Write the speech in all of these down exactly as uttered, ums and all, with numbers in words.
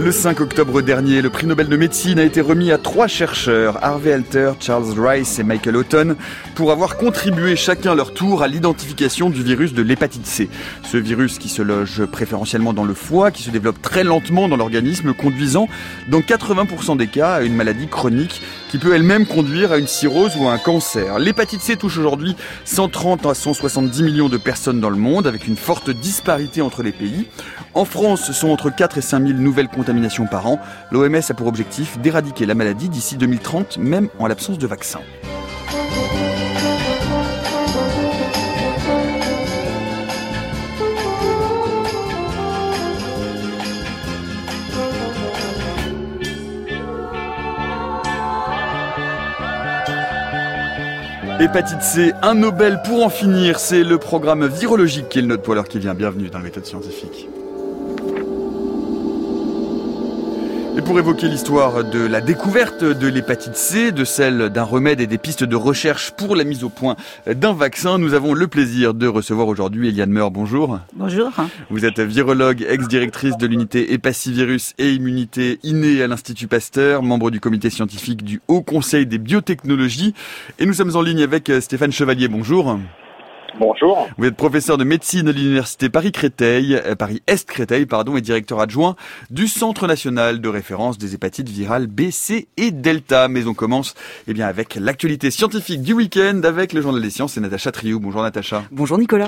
Le cinq octobre dernier, le prix Nobel de médecine a été remis à trois chercheurs, Harvey Alter, Charles Rice et Michael Houghton, pour avoir contribué chacun à leur tour à l'identification du virus de l'hépatite C. Ce virus qui se loge préférentiellement dans le foie, qui se développe très lentement dans l'organisme, conduisant dans quatre-vingts pour cent des cas à une maladie chronique qui peut elle-même conduire à une cirrhose ou à un cancer. L'hépatite C touche aujourd'hui cent trente à cent soixante-dix millions de personnes dans le monde, avec une forte disparité entre les pays. En France, ce sont entre quatre et cinq mille nouvelles contaminations par an. L'O M S a pour objectif d'éradiquer la maladie d'ici deux mille trente, même en l'absence de vaccin. Hépatite C, un Nobel pour en finir, c'est le programme virologique qui est le nôtre pour l'heure qui vient. Bienvenue dans la méthode scientifique. Et pour évoquer l'histoire de la découverte de l'hépatite C, de celle d'un remède et des pistes de recherche pour la mise au point d'un vaccin, nous avons le plaisir de recevoir aujourd'hui Eliane Meur. Bonjour. Bonjour. Vous êtes virologue, ex-directrice de l'unité Hépacivirus et immunité innée à l'Institut Pasteur, membre du comité scientifique du Haut Conseil des biotechnologies. Et nous sommes en ligne avec Stéphane Chevalier. Bonjour. Bonjour. Vous êtes professeur de médecine à l'université Paris-Créteil, euh, Paris-Est-Créteil, pardon, et directeur adjoint du Centre national de référence des hépatites virales B, C et Delta. Mais on commence, eh bien, avec l'actualité scientifique du week-end avec le Journal des Sciences et Natacha Triou. Bonjour Natacha. Bonjour Nicolas.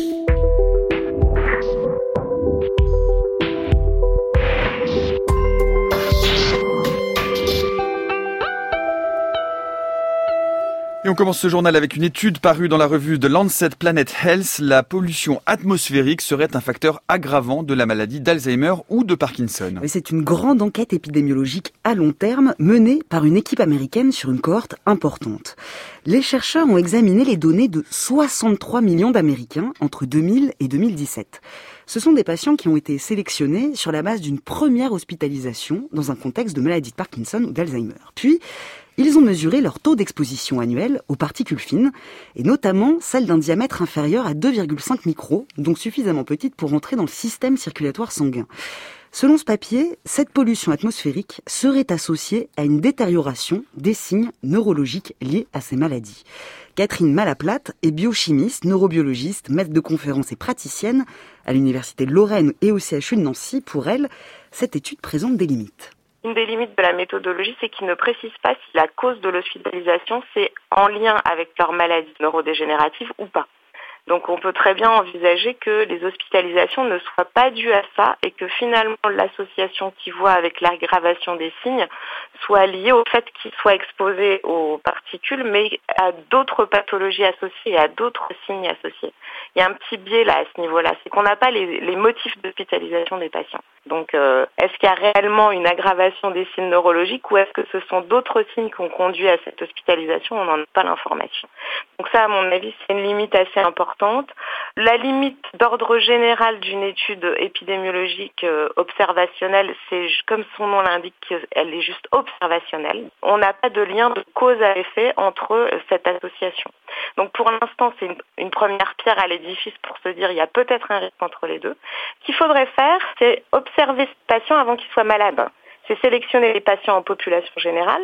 Et on commence ce journal avec une étude parue dans la revue de Lancet Planet Health. La pollution atmosphérique serait un facteur aggravant de la maladie d'Alzheimer ou de Parkinson. Oui, c'est une grande enquête épidémiologique à long terme menée par une équipe américaine sur une cohorte importante. Les chercheurs ont examiné les données de soixante-trois millions d'Américains entre deux mille et deux mille dix-sept. Ce sont des patients qui ont été sélectionnés sur la base d'une première hospitalisation dans un contexte de maladie de Parkinson ou d'Alzheimer. Puis, ils ont mesuré leur taux d'exposition annuel aux particules fines, et notamment celle d'un diamètre inférieur à deux virgule cinq micros, donc suffisamment petite pour entrer dans le système circulatoire sanguin. Selon ce papier, cette pollution atmosphérique serait associée à une détérioration des signes neurologiques liés à ces maladies. Catherine Malaplate est biochimiste, neurobiologiste, maître de conférences et praticienne à l'Université de Lorraine et au C H U de Nancy. Pour elle, cette étude présente des limites. Une des limites de la méthodologie, c'est qu'ils ne précisent pas si la cause de l'hospitalisation, c'est en lien avec leur maladie neurodégénérative ou pas. Donc on peut très bien envisager que les hospitalisations ne soient pas dues à ça et que finalement l'association qu'ils voient avec l'aggravation des signes soit liée au fait qu'ils soient exposés aux particules, mais à d'autres pathologies associées et à d'autres signes associés. Il y a un petit biais là à ce niveau-là, c'est qu'on n'a pas les, les motifs d'hospitalisation des patients. Donc euh, est-ce qu'il y a réellement une aggravation des signes neurologiques ou est-ce que ce sont d'autres signes qui ont conduit à cette hospitalisation? On n'en a pas l'information. Donc ça, à mon avis, c'est une limite assez importante. La limite d'ordre général d'une étude épidémiologique euh, observationnelle, c'est comme son nom l'indique, elle est juste observationnelle. On n'a pas de lien de cause à effet entre euh, cette association. Donc pour l'instant, c'est une, une première pierre à l'édifice pour se dire il y a peut-être un risque entre les deux. Ce qu'il faudrait faire, c'est observer ces patients avant qu'ils soient malades. C'est sélectionner les patients en population générale,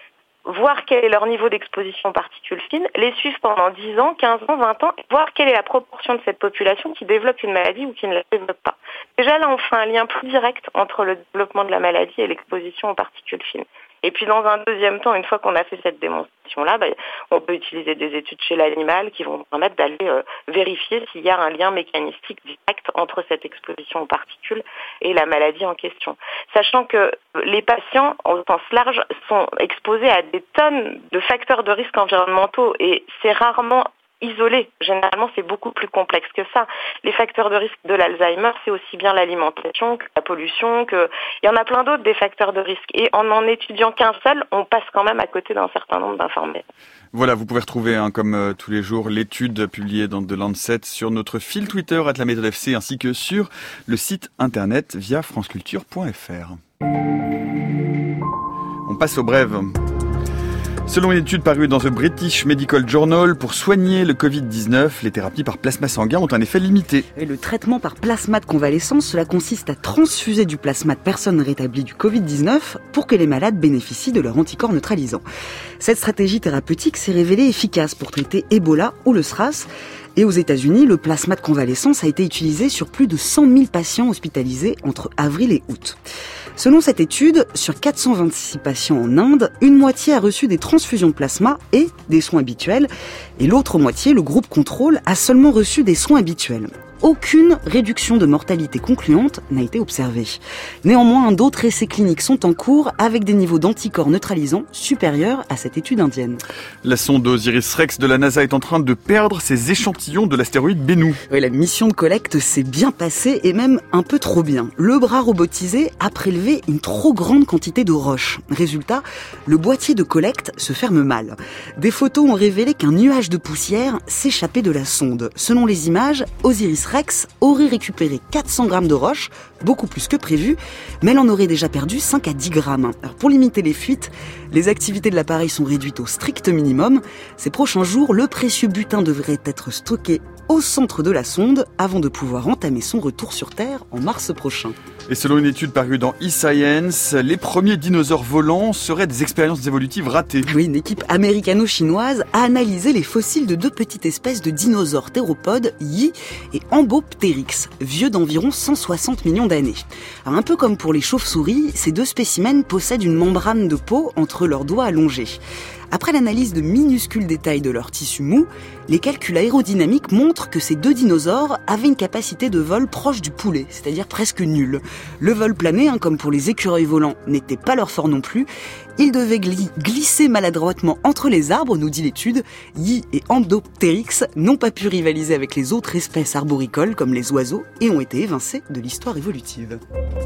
voir quel est leur niveau d'exposition aux particules fines, les suivre pendant dix ans, quinze ans, vingt ans, et voir quelle est la proportion de cette population qui développe une maladie ou qui ne la développe pas. Déjà là, on fait un lien plus direct entre le développement de la maladie et l'exposition aux particules fines. Et puis dans un deuxième temps, une fois qu'on a fait cette démonstration-là, bah, on peut utiliser des études chez l'animal qui vont permettre d'aller euh, vérifier s'il y a un lien mécanistique direct entre cette exposition aux particules et la maladie en question. Sachant que les patients, au sens large, sont exposés à des tonnes de facteurs de risque environnementaux et c'est rarement isolé. Généralement, c'est beaucoup plus complexe que ça. Les facteurs de risque de l'Alzheimer, c'est aussi bien l'alimentation que la pollution, que il y en a plein d'autres des facteurs de risque. Et en n'en étudiant qu'un seul, on passe quand même à côté d'un certain nombre d'informations. Voilà, vous pouvez retrouver, hein, comme euh, tous les jours, l'étude publiée dans The Lancet sur notre fil Twitter arobase la méthode F C ainsi que sur le site internet via franceculture point f r. On passe aux brèves. Selon une étude parue dans The British Medical Journal, pour soigner le covid dix-neuf, les thérapies par plasma sanguin ont un effet limité. Et le traitement par plasma de convalescence, cela consiste à transfuser du plasma de personnes rétablies du covid dix-neuf pour que les malades bénéficient de leur anticorps neutralisant. Cette stratégie thérapeutique s'est révélée efficace pour traiter Ebola ou le SRAS. Et aux États-Unis, le plasma de convalescence a été utilisé sur plus de cent mille patients hospitalisés entre avril et août. Selon cette étude, sur quatre cent vingt-six patients en Inde, une moitié a reçu des transfusions de plasma et des soins habituels, et l'autre moitié, le groupe contrôle, a seulement reçu des soins habituels. Aucune réduction de mortalité concluante n'a été observée. Néanmoins, d'autres essais cliniques sont en cours avec des niveaux d'anticorps neutralisants supérieurs à cette étude indienne. La sonde Osiris-Rex de la NASA est en train de perdre ses échantillons de l'astéroïde Bennu. Oui, la mission de collecte s'est bien passée et même un peu trop bien. Le bras robotisé a prélevé une trop grande quantité de roches. Résultat, le boîtier de collecte se ferme mal. Des photos ont révélé qu'un nuage de poussière s'échappait de la sonde. Selon les images, Osiris-Rex aurait récupéré quatre cents grammes de roches, beaucoup plus que prévu, mais elle en aurait déjà perdu cinq à dix grammes. Alors pour limiter les fuites, les activités de l'appareil sont réduites au strict minimum. Ces prochains jours, le précieux butin devrait être stocké au centre de la sonde avant de pouvoir entamer son retour sur Terre en mars prochain. Et selon une étude parue dans eScience, les premiers dinosaures volants seraient des expériences évolutives ratées. Oui, une équipe américano-chinoise a analysé les fossiles de deux petites espèces de dinosaures théropodes, Yi et Ambopteryx, vieux d'environ cent soixante millions d'années. Alors, un peu comme pour les chauves-souris, ces deux spécimens possèdent une membrane de peau entre leurs doigts allongés. Après l'analyse de minuscules détails de leur tissu mou, les calculs aérodynamiques montrent que ces deux dinosaures avaient une capacité de vol proche du poulet, c'est-à-dire presque nulle. Le vol plané, hein, comme pour les écureuils volants, n'était pas leur fort non plus. Ils devaient gli- glisser maladroitement entre les arbres, nous dit l'étude. Yi et Ambopteryx n'ont pas pu rivaliser avec les autres espèces arboricoles, comme les oiseaux, et ont été évincés de l'histoire évolutive.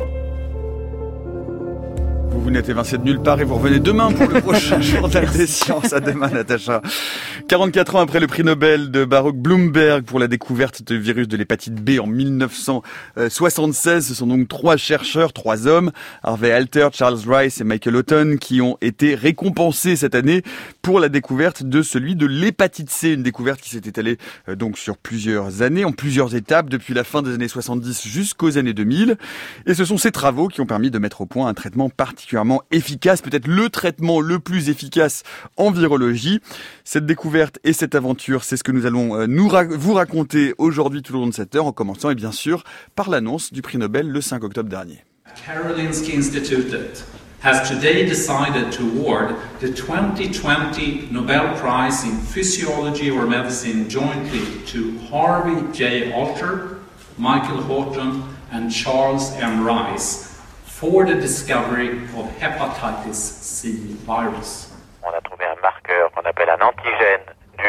Vous, vous n'êtes évincé de nulle part et vous revenez demain pour le prochain journal des sciences. À demain, Natacha. quarante-quatre ans après le prix Nobel de Baruch Blumberg pour la découverte du virus de l'hépatite B en mille neuf cent soixante-seize, ce sont donc trois chercheurs, trois hommes, Harvey Alter, Charles Rice et Michael Houghton, qui ont été récompensés cette année pour la découverte de celui de l'hépatite C, une découverte qui s'est étalée euh, donc sur plusieurs années, en plusieurs étapes, depuis la fin des années soixante-dix jusqu'aux années deux mille. Et ce sont ces travaux qui ont permis de mettre au point un traitement particulièrement efficace, peut-être le traitement le plus efficace en virologie. Cette découverte et cette aventure, c'est ce que nous allons euh, nous ra- vous raconter aujourd'hui tout au long de cette heure, en commençant et bien sûr par l'annonce du prix Nobel le cinq octobre dernier. Karolinska Institutet has today decided to award the twenty twenty Nobel Prize in Physiology or Medicine jointly to Harvey J. Alter, Michael Houghton and Charles M. Rice for the discovery of hepatitis C virus. On a trouvé un marqueur qu'on appelle un antigène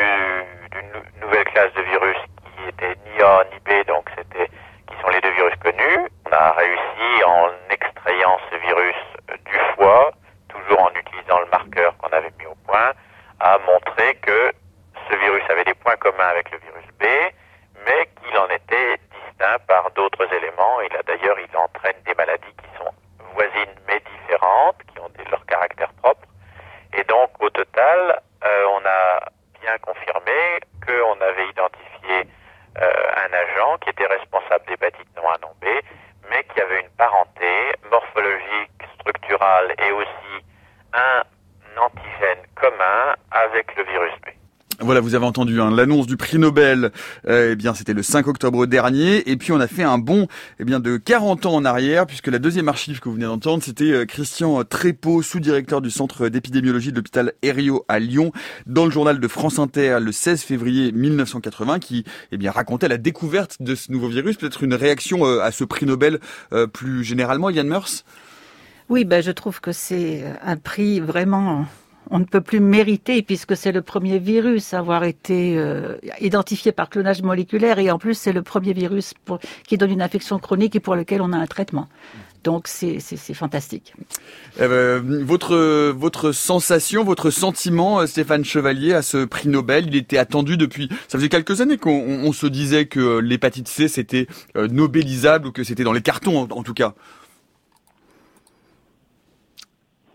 du, d'une nou- nouvelle classe de virus qui était ni A ni B, donc c'était qui sont les deux virus connus. On a réussi en extrayant ce virus du foie, toujours en utilisant le marqueur qu'on avait mis au point, à montrer que ce virus avait des points communs avec le virus B, mais qu'il en était distinct par d'autres éléments. Et là d'ailleurs, il entraîne des maladies qui sont voisines mais différentes, qui ont des, leur caractère propre. Et donc au total, euh, on a bien confirmé qu'on avait identifié euh, un agent qui était responsable d'hépatite non A non B, mais qui avait une parenté morphologique, structurale et aussi un antigène commun avec le virus B. Voilà, vous avez entendu hein, l'annonce du prix Nobel, euh, eh bien c'était le cinq octobre dernier, et puis on a fait un bond eh bien de quarante ans en arrière, puisque la deuxième archive que vous venez d'entendre, c'était euh, Christian Trépeau, sous-directeur du centre d'épidémiologie de l'hôpital Herriot à Lyon, dans le journal de France Inter le seize février mille neuf cent quatre-vingts, qui eh bien racontait la découverte de ce nouveau virus. Peut-être une réaction euh, à ce prix Nobel euh, plus généralement, Yann Meurs? Oui, ben je trouve que c'est un prix vraiment... On ne peut plus mériter puisque c'est le premier virus à avoir été euh, identifié par clonage moléculaire et en plus c'est le premier virus pour, qui donne une infection chronique et pour lequel on a un traitement. Donc c'est, c'est, c'est fantastique. Euh, votre votre sensation, votre sentiment, Stéphane Chevalier, à ce prix Nobel, il était attendu depuis. Ça faisait quelques années qu'on on, on se disait que l'hépatite C c'était euh, nobélisable ou que c'était dans les cartons en, en tout cas.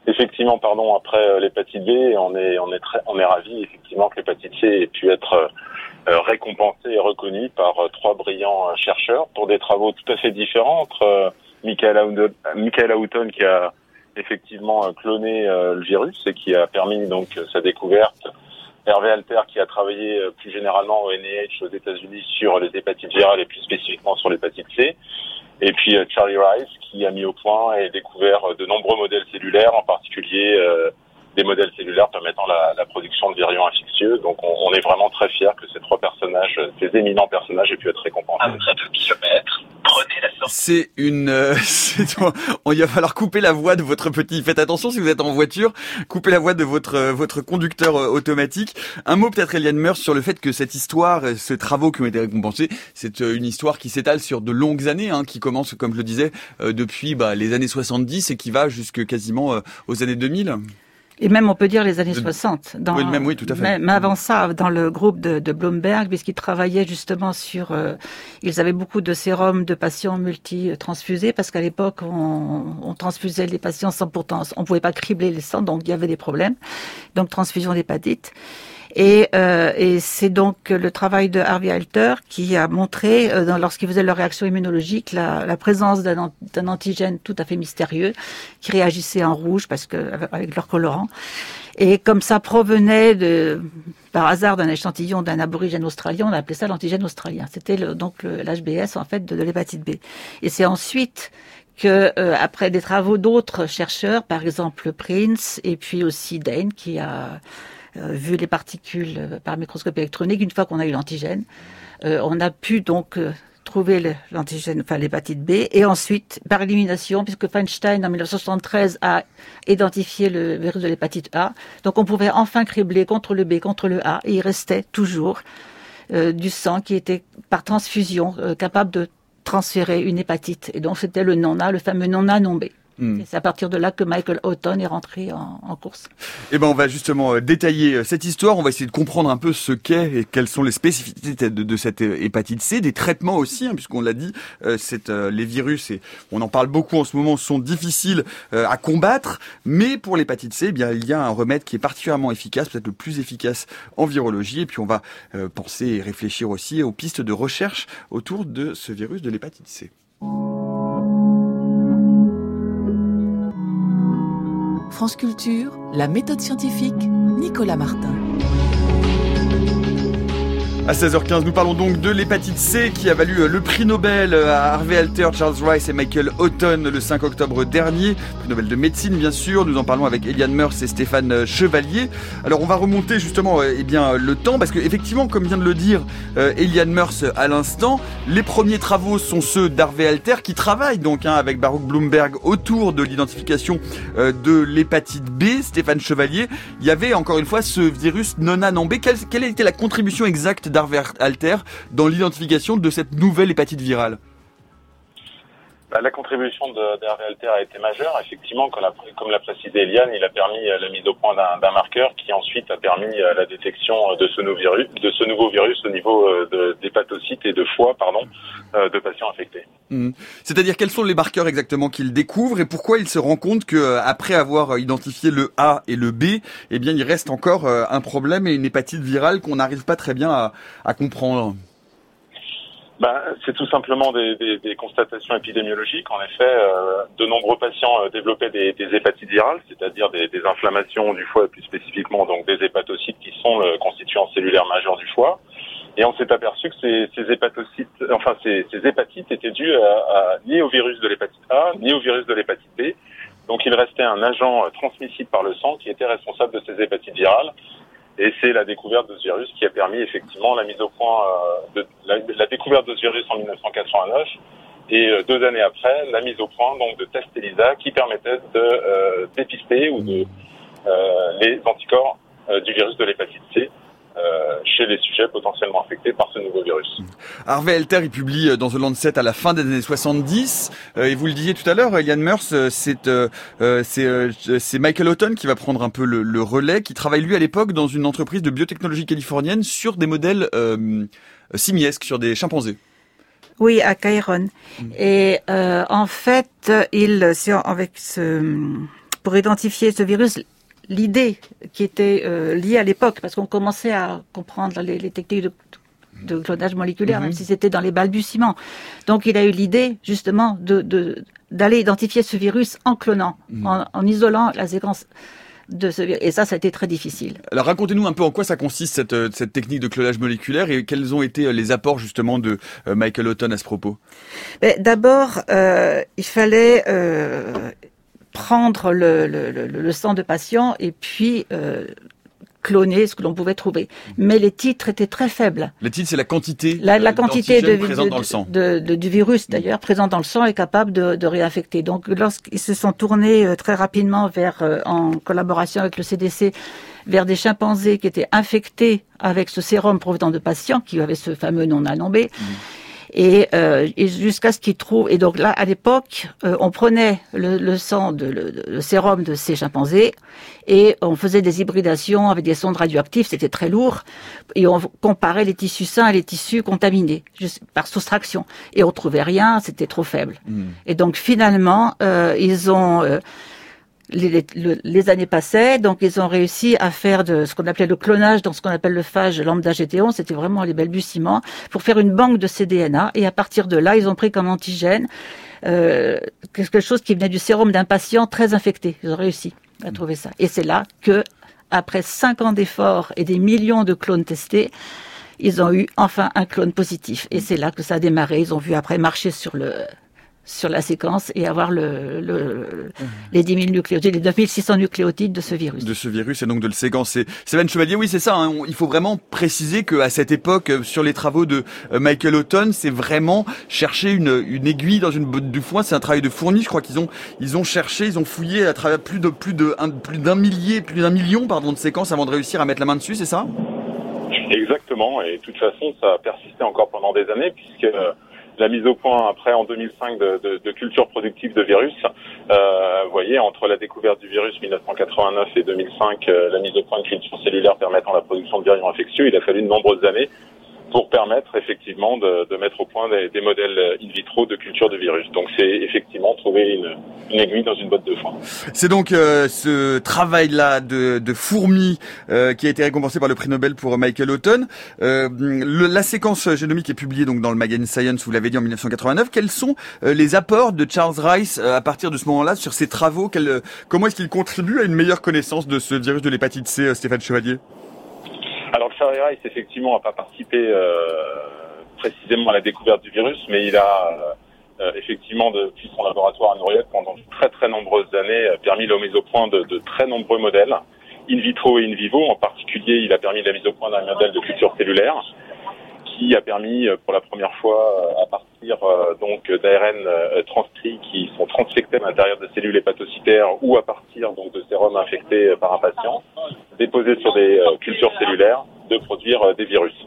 Effectivement, pardon, après l'hépatite B, on est, on est très, on est ravis, effectivement, que l'hépatite C ait pu être euh, récompensée et reconnue par euh, trois brillants euh, chercheurs pour des travaux tout à fait différents entre euh, Michael Houghton, Michael Houghton qui a effectivement euh, cloné euh, le virus et qui a permis donc euh, sa découverte, Hervé Alter qui a travaillé euh, plus généralement au N I H aux États-Unis sur les hépatites virales et plus spécifiquement sur l'hépatite C. Et puis euh, Charlie Rice qui a mis au point et découvert euh, de nombreux modèles cellulaires, en particulier euh, des modèles cellulaires permettant la, la production de virions infectieux. Donc on, on est vraiment très fiers que ces trois personnages, ces éminents personnages aient pu être récompensés. À votre deux kilomètres, prenez la sortie. C'est une... Euh, c'est, on, il va falloir couper la voix de votre petit... Faites attention si vous êtes en voiture, coupez la voix de votre euh, votre conducteur euh, automatique. Un mot peut-être, Eliane Meurs, sur le fait que cette histoire, euh, ces travaux qui ont été récompensés, c'est euh, une histoire qui s'étale sur de longues années, hein, qui commence, comme je le disais, euh, depuis bah, les années soixante-dix et qui va jusque quasiment euh, aux années deux mille. Et même, on peut dire les années soixante. Dans, oui, même, oui, tout à fait. Même avant ça, dans le groupe de, de Bloomberg, puisqu'ils travaillaient justement sur... Euh, ils avaient beaucoup de sérums de patients multi-transfusés, parce qu'à l'époque, on, on transfusait les patients sans pourtant... On ne pouvait pas cribler les sangs, donc il y avait des problèmes. Donc, transfusion d'hépatite. Et, euh, et c'est donc le travail de Harvey Alter qui a montré, euh, dans, lorsqu'il faisait leur réaction immunologique, la, la présence d'un, d'un antigène tout à fait mystérieux qui réagissait en rouge parce que avec leur colorant. Et comme ça provenait de, par hasard d'un échantillon d'un aborigène australien, on a appelé ça l'antigène australien. C'était le, donc le, l'H B S en fait de, de l'hépatite B. Et c'est ensuite que euh, après des travaux d'autres chercheurs, par exemple Prince et puis aussi Dane qui a Euh, vu les particules euh, par microscope électronique, une fois qu'on a eu l'antigène, euh, on a pu donc euh, trouver le, l'antigène, enfin l'hépatite B, et ensuite, par élimination, puisque Feinstein, en dix-neuf cent soixante-treize, a identifié le virus de l'hépatite A, donc on pouvait enfin cribler contre le B, contre le A, et il restait toujours euh, du sang qui était, par transfusion, euh, capable de transférer une hépatite. Et donc c'était le non-A, le fameux non-A non-B. Mmh. Et c'est à partir de là que Michael Houghton est rentré en, en course. Eh ben, on va justement euh, détailler euh, cette histoire. On va essayer de comprendre un peu ce qu'est et quelles sont les spécificités de, de cette euh, hépatite C, des traitements aussi, hein, puisqu'on l'a dit, euh, c'est, euh, les virus, et on en parle beaucoup en ce moment, sont difficiles euh, à combattre. Mais pour l'hépatite C, eh bien, il y a un remède qui est particulièrement efficace, peut-être le plus efficace en virologie. Et puis, on va euh, penser et réfléchir aussi aux pistes de recherche autour de ce virus de l'hépatite C. France Culture, la méthode scientifique, Nicolas Martin. À seize heures quinze, nous parlons donc de l'hépatite C qui a valu le prix Nobel à Harvey Alter, Charles Rice et Michael Houghton le cinq octobre dernier. Prix Nobel de médecine, bien sûr. Nous en parlons avec Eliane Meurs et Stéphane Chevalier. Alors, on va remonter justement eh bien, le temps parce que, effectivement, comme vient de le dire euh, Eliane Meurs à l'instant, les premiers travaux sont ceux d'Harvey Alter qui travaille donc hein, avec Baruch Bloomberg autour de l'identification euh, de l'hépatite B. Stéphane Chevalier, il y avait encore une fois ce virus non-A non-B. Quelle, quelle a été la contribution exacte d'Harvey Alter dans l'identification de cette nouvelle hépatite virale? Bah, la contribution de, d'Harvey Alter a été majeure. Effectivement, comme l'a, comme l'a précisé Eliane, il a permis la mise au point d'un, d'un marqueur qui ensuite a permis la détection de ce nouveau virus, de ce nouveau virus au niveau de, d'hépatocytes et de foie, pardon, de patients infectés. Mmh. C'est-à-dire quels sont les marqueurs exactement qu'il découvre et pourquoi il se rend compte que après avoir identifié le A et le B, eh bien il reste encore un problème et une hépatite virale qu'on n'arrive pas très bien à, à comprendre? Ben, c'est tout simplement des, des, des constatations épidémiologiques. En effet, euh, de nombreux patients euh, développaient des, des hépatites virales, c'est-à-dire des, des inflammations du foie, plus spécifiquement donc des hépatocytes qui sont le constituant cellulaire majeur du foie. Et on s'est aperçu que ces, ces hépatocytes, enfin ces, ces hépatites étaient dues à, à, ni au virus de l'hépatite A, ni au virus de l'hépatite B. Donc il restait un agent euh, transmissible par le sang qui était responsable de ces hépatites virales. Et c'est la découverte de ce virus qui a permis effectivement la mise au point euh, de la, la découverte de ce virus en dix-neuf cent quatre-vingt-neuf et euh, deux années après la mise au point donc de tests ELISA qui permettaient de euh, dépister ou de euh, les anticorps euh, du virus de l'hépatite C euh, chez les sujets potentiellement infectés par ce nouveau virus. Harvey Alter, il publie dans The Lancet à la fin des années soixante-dix, euh, et vous le disiez tout à l'heure, Eliane Meurs, c'est, euh, c'est, euh, c'est Michael Houghton qui va prendre un peu le, le relais, qui travaille lui à l'époque dans une entreprise de biotechnologie californienne sur des modèles euh, simiesques, sur des chimpanzés. Oui, à Cairon. Mmh. Et euh, en fait, il, avec ce... pour identifier ce virus, l'idée qui était euh, liée à l'époque, parce qu'on commençait à comprendre les, les techniques de, de clonage moléculaire, mmh. même si c'était dans les balbutiements. Donc il a eu l'idée justement de, de d'aller identifier ce virus en clonant, mmh. en, en isolant la séquence de ce virus. Et ça, ça a été très difficile. Alors racontez-nous un peu en quoi ça consiste cette, cette technique de clonage moléculaire et quels ont été les apports justement de euh, Michael Houghton à ce propos. Mais d'abord, euh, il fallait euh, prendre le, le, le, le sang de patient et puis euh, cloner ce que l'on pouvait trouver. Mais les titres étaient très faibles. Les titres, c'est la quantité, la, la quantité de, présente de, dans le sang. De, de, du virus, d'ailleurs, présent dans le sang, est capable de, de réinfecter. Donc, lorsqu'ils se sont tournés euh, très rapidement vers, euh, en collaboration avec le C D C, vers des chimpanzés qui étaient infectés avec ce sérum provenant de patients, qui avaient ce fameux non A non B, mmh. Et, euh, et jusqu'à ce qu'ils trouvent. Et donc là, à l'époque, euh, on prenait le, le sang, de, le, le sérum de ces chimpanzés, et on faisait des hybridations avec des sondes radioactives. C'était très lourd, et on comparait les tissus sains et les tissus contaminés juste par soustraction. Et on trouvait rien, c'était trop faible. Mmh. Et donc finalement, euh, ils ont euh, Les, les, les années passaient, donc ils ont réussi à faire de ce qu'on appelait le clonage dans ce qu'on appelle le phage lambda G T O, c'était vraiment les balbutiements, pour faire une banque de C D N A, et à partir de là, ils ont pris comme antigène euh, quelque chose qui venait du sérum d'un patient très infecté. Ils ont réussi à trouver ça. Et c'est là que, après cinq ans d'efforts et des millions de clones testés, ils ont eu enfin un clone positif. Et c'est là que ça a démarré. Ils ont vu après marcher sur le... sur la séquence et avoir le, le, mmh. les dix mille nucléotides, les neuf mille six cents nucléotides de ce virus. De ce virus et donc de le séquencer. Stéphane Chevalier, oui, c'est ça. Hein, il faut vraiment préciser qu'à cette époque, sur les travaux de Michael Houghton, c'est vraiment chercher une, une aiguille dans une botte de foin. C'est un travail de fourni. Je crois qu'ils ont, ils ont cherché, ils ont fouillé à travers plus de, plus de, un, plus d'un millier, plus d'un million, pardon, de séquences avant de réussir à mettre la main dessus, c'est ça? Exactement. Et de toute façon, ça a persisté encore pendant des années puisque la mise au point après en deux mille cinq de, de, de culture productive de virus, euh, vous voyez, entre la découverte du virus mille neuf cent quatre-vingt-neuf et deux mille cinq, euh, la mise au point de culture cellulaire permettant la production de virions infectieux, il a fallu de nombreuses années pour permettre effectivement de, de mettre au point des, des modèles in vitro de culture de virus. Donc c'est effectivement trouver une, une aiguille dans une botte de foin. C'est donc euh, ce travail-là de, de fourmi euh, qui a été récompensé par le prix Nobel pour Michael Houghton. Euh, le, la séquence génomique est publiée donc dans le magazine Science, vous l'avez dit, en mille neuf cent quatre-vingt-neuf. Quels sont euh, les apports de Charles Rice euh, à partir de ce moment-là sur ses travaux? Quel, Comment est-ce qu'il contribue à une meilleure connaissance de ce virus de l'hépatite C, Stéphane Chevalier? Alors Charles Rice, effectivement, n'a pas participé euh, précisément à la découverte du virus, mais il a euh, effectivement, depuis son laboratoire à Nouriac, pendant de très très nombreuses années, permis la mise au point de, de très nombreux modèles, in vitro et in vivo. En particulier, il a permis la mise au point d'un modèle de culture cellulaire, qui a permis pour la première fois, à partir euh, donc d'A R N euh, transcrits qui sont transfectés à l'intérieur de cellules hépatocytaires ou à partir donc de sérum infectés par un patient, déposés sur des euh, cultures cellulaires, de produire euh, des virus.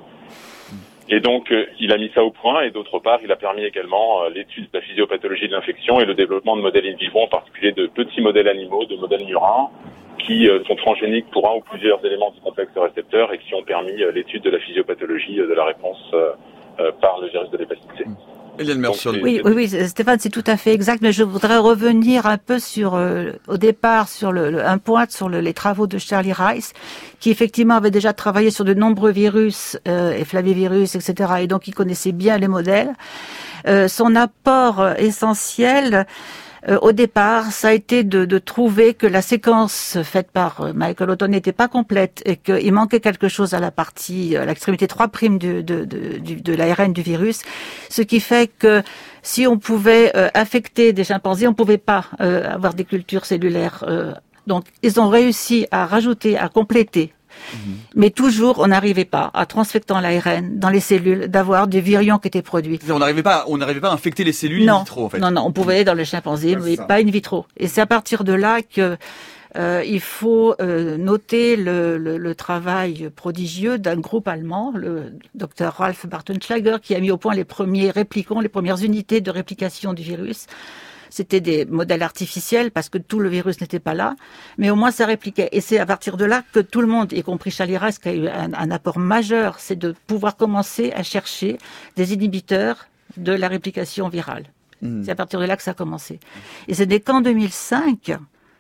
Et donc, euh, il a mis ça au point, et d'autre part, il a permis également euh, l'étude de la physiopathologie de l'infection et le développement de modèles in vivo, en particulier de petits modèles animaux, de modèles murins, qui euh, sont transgéniques pour un ou plusieurs éléments du complexe récepteur et qui ont permis euh, l'étude de la physiopathologie euh, de la réponse euh, euh, par le virus de l'hépatite C. Eliane Merciol. Oui, oui, oui, Stéphane, c'est tout à fait exact, mais je voudrais revenir un peu sur, euh, au départ, sur le, le un point sur le, les travaux de Charlie Rice, qui effectivement avait déjà travaillé sur de nombreux virus, euh, et flavivirus, et cetera, et donc il connaissait bien les modèles. Euh, son apport euh, essentiel, Euh, au départ, ça a été de, de trouver que la séquence faite par euh, Michael Houghton n'était pas complète et qu'il manquait quelque chose à la partie, à l'extrémité trois' de, de, de, de, de l'A R N du virus, ce qui fait que si on pouvait euh, affecter des chimpanzés, on pouvait pas euh, avoir des cultures cellulaires. Euh, donc, ils ont réussi à rajouter, à compléter. Mmh. Mais toujours, on n'arrivait pas, à transfectant l'A R N dans les cellules, d'avoir des virions qui étaient produits. On n'arrivait pas, on n'arrivait pas à infecter les cellules non, in vitro, en fait. Non, non, on pouvait dans le chimpanzé, ouais, mais ça. Pas in vitro. Et c'est à partir de là que euh, il faut euh, noter le, le, le travail prodigieux d'un groupe allemand, le docteur Ralf Bartenschlager, qui a mis au point les premiers réplicants, les premières unités de réplication du virus. C'était des modèles artificiels parce que tout le virus n'était pas là, mais au moins ça répliquait. Et c'est à partir de là que tout le monde, y compris Charlie Rice, qui a eu un, un apport majeur, c'est de pouvoir commencer à chercher des inhibiteurs de la réplication virale. Mmh. C'est à partir de là que ça a commencé. Et ce n'est qu'en deux mille cinq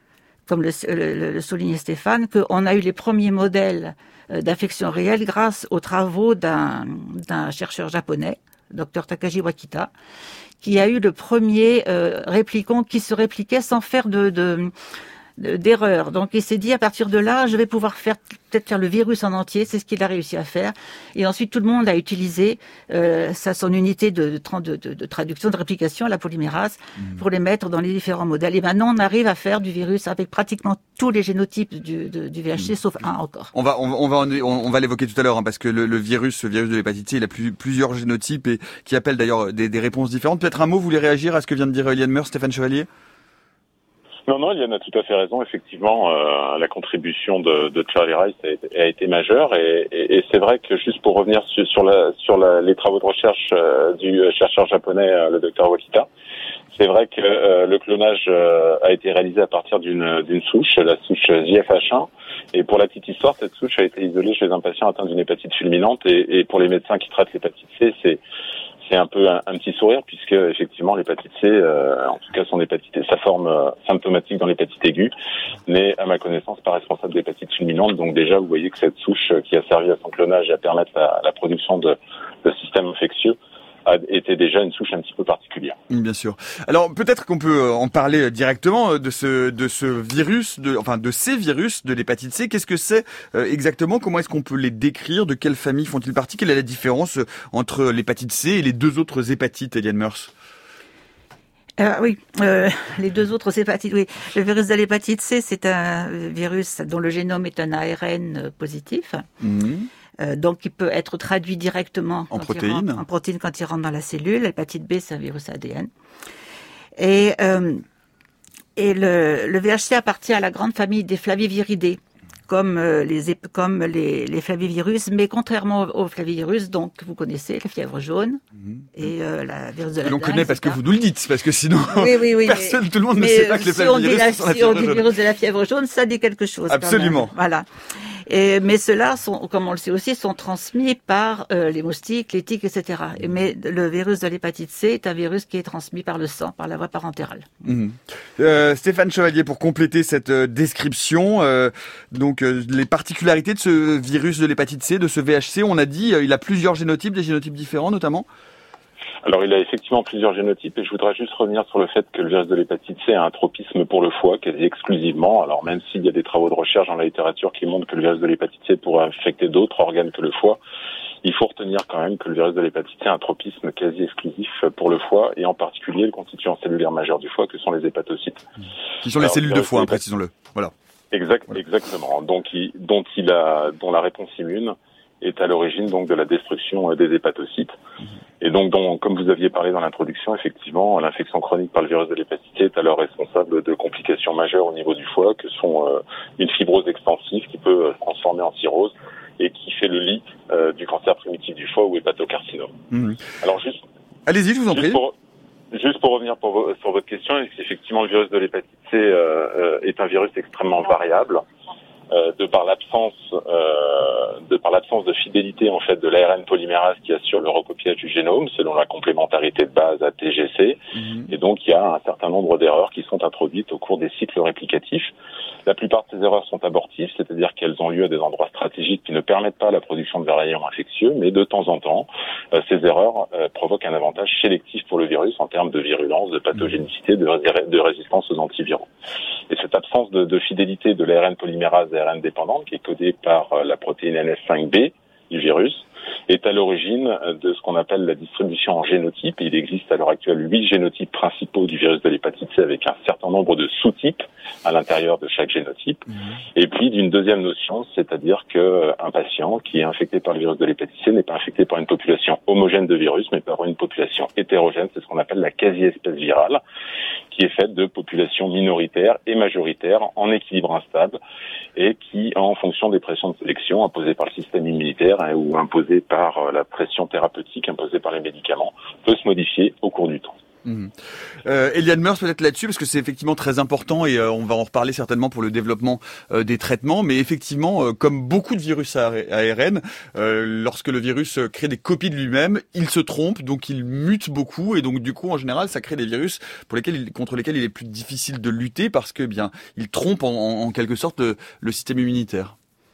comme le, le, le soulignait Stéphane, qu'on a eu les premiers modèles d'infection réelle grâce aux travaux d'un, d'un chercheur japonais, docteur Takashi Wakita, qui a eu le premier euh, réplicon qui se répliquait sans faire de, de, de d'erreur. Donc il s'est dit, à partir de là, je vais pouvoir faire peut-être faire le virus en entier. C'est ce qu'il a réussi à faire. Et ensuite, tout le monde a utilisé euh, ça, son unité de, de, de, de traduction, de réplication, la polymérase, mmh. pour les mettre dans les différents modèles. Et maintenant, on arrive à faire du virus avec pratiquement tous les génotypes du, de, du V H C, mmh. sauf un encore. On va, on, on va, on, on va l'évoquer tout à l'heure, hein, parce que le, le virus, le virus de l'hépatite C, il a plus, plusieurs génotypes et qui appellent d'ailleurs des, des réponses différentes. Peut-être un mot, vous voulez réagir à ce que vient de dire Eliane Meurs, Stéphane Chevalier? Non, non, Eliane a tout à fait raison. Effectivement, euh, la contribution de, de Charlie Rice a été, a été majeure, et, et, et c'est vrai que juste pour revenir sur, sur, la, sur la, les travaux de recherche euh, du chercheur japonais, euh, le docteur Wakita, c'est vrai que euh, le clonage euh, a été réalisé à partir d'une, d'une souche, la souche J F H un, et pour la petite histoire, cette souche a été isolée chez un patient atteint d'une hépatite fulminante, et, et pour les médecins qui traitent l'hépatite C, c'est c'est un peu un, un petit sourire, puisque effectivement l'hépatite C, euh, en tout cas son hépatite, sa forme euh, symptomatique dans l'hépatite aiguë, n'est à ma connaissance pas responsable d'hépatite fulminante. Donc déjà, vous voyez que cette souche euh, qui a servi à son clonage et à permettre la, la production de, de systèmes infectieux a été déjà une souche un petit peu particulière. Bien sûr. Alors peut-être qu'on peut en parler directement de ce de ce virus, de enfin de ces virus de l'hépatite C. Qu'est-ce que c'est euh, exactement? Comment est-ce qu'on peut les décrire? De quelle famille font-ils partie? Quelle est la différence entre l'hépatite C et les deux autres hépatites, Eliane Meurs? Euh, oui, euh, les deux autres hépatites, oui. Le virus de l'hépatite C, c'est un virus dont le génome est un A R N positif. Mmh. Euh, donc, il peut être traduit directement en protéines. En protéines quand il rentre dans la cellule. L'hépatite B, c'est un virus A D N. Et, euh, et le, le V H C appartient à la grande famille des flaviviridés, comme euh, les comme les, les flavivirus, mais contrairement aux, aux flavivirus, donc vous connaissez la fièvre jaune mmh. et euh, la virus de la. L'on connaît parce que vous nous le dites, parce que sinon oui, oui, oui, personne, mais, tout le monde mais, ne sait pas que les si flavivirus la, sont la si fièvre on dit jaune. virus de la fièvre jaune, ça dit quelque chose. Absolument. Voilà. Et, mais ceux-là sont, comme on le sait aussi, sont transmis par euh, les moustiques, les tiques, et cetera. Et, mais le virus de l'hépatite C est un virus qui est transmis par le sang, par la voie parentérale. Mmh. Euh, Stéphane Chevalier, pour compléter cette euh, description, euh, donc euh, les particularités de ce virus de l'hépatite C, de ce V H C, on a dit, euh, il a plusieurs génotypes, des génotypes différents notamment. Alors, il a effectivement plusieurs génotypes, et je voudrais juste revenir sur le fait que le virus de l'hépatite C a un tropisme pour le foie, quasi exclusivement. Alors, même s'il y a des travaux de recherche dans la littérature qui montrent que le virus de l'hépatite C pourrait infecter d'autres organes que le foie, il faut retenir quand même que le virus de l'hépatite C a un tropisme quasi exclusif pour le foie, et en particulier le constituant cellulaire majeur du foie, que sont les hépatocytes. Qui sont les Alors, cellules de foie, hein, précisons-le. Voilà. Exact, voilà. Exactement. Donc, il, dont il a, dont la réponse immune est à l'origine donc de la destruction des hépatocytes. Mmh. Et donc, donc, comme vous aviez parlé dans l'introduction, effectivement, l'infection chronique par le virus de l'hépatite C est alors responsable de complications majeures au niveau du foie, que sont euh, une fibrose extensive qui peut euh, se transformer en cirrhose et qui fait le lit euh, du cancer primitif du foie ou hépatocarcinome. Mmh. Alors juste, allez-y, je vous en prie. Pour, juste pour revenir pour vo- sur votre question, effectivement, le virus de l'hépatite C euh, euh, est un virus extrêmement variable. Euh, de par l'absence euh, de par l'absence de fidélité en fait de l'A R N polymérase qui assure le recopiage du génome selon la complémentarité de base A T G C, mmh. et donc il y a un certain nombre d'erreurs qui sont introduites au cours des cycles réplicatifs. La plupart de ces erreurs sont abortives, c'est-à-dire qu'elles ont lieu à des endroits stratégiques qui ne permettent pas la production de variants infectieux, mais de temps en temps, euh, ces erreurs euh, provoquent un avantage sélectif pour le virus en termes de virulence, de pathogénicité, de, de résistance aux antiviraux. Et cette absence de, de fidélité de l'A R N polymérase A R N dépendante, qui est codée par euh, la protéine N F cinq B du virus, est à l'origine de ce qu'on appelle la distribution en génotypes. Il existe à l'heure actuelle huit génotypes principaux du virus de l'hépatite C avec un certain nombre de sous-types à l'intérieur de chaque génotype. Mmh. Et puis d'une deuxième notion, c'est-à-dire que un patient qui est infecté par le virus de l'hépatite C n'est pas infecté par une population homogène de virus, mais par une population hétérogène. C'est ce qu'on appelle la quasi-espèce virale, qui est faite de populations minoritaires et majoritaires en équilibre instable et qui, en fonction des pressions de sélection imposées par le système immunitaire hein, ou imposées par la pression thérapeutique imposée par les médicaments, peut se modifier au cours du temps. Mmh. Euh, Eliane Meurs, peut-être là-dessus, parce que c'est effectivement très important et euh, on va en reparler certainement pour le développement euh, des traitements, mais effectivement, euh, comme beaucoup de virus à A R N, euh, lorsque le virus crée des copies de lui-même, il se trompe, donc il mute beaucoup, et donc du coup, en général, ça crée des virus pour lesquels il, contre lesquels il est plus difficile de lutter parce que, eh bien, il trompe en, en, en quelque sorte le, le système immunitaire.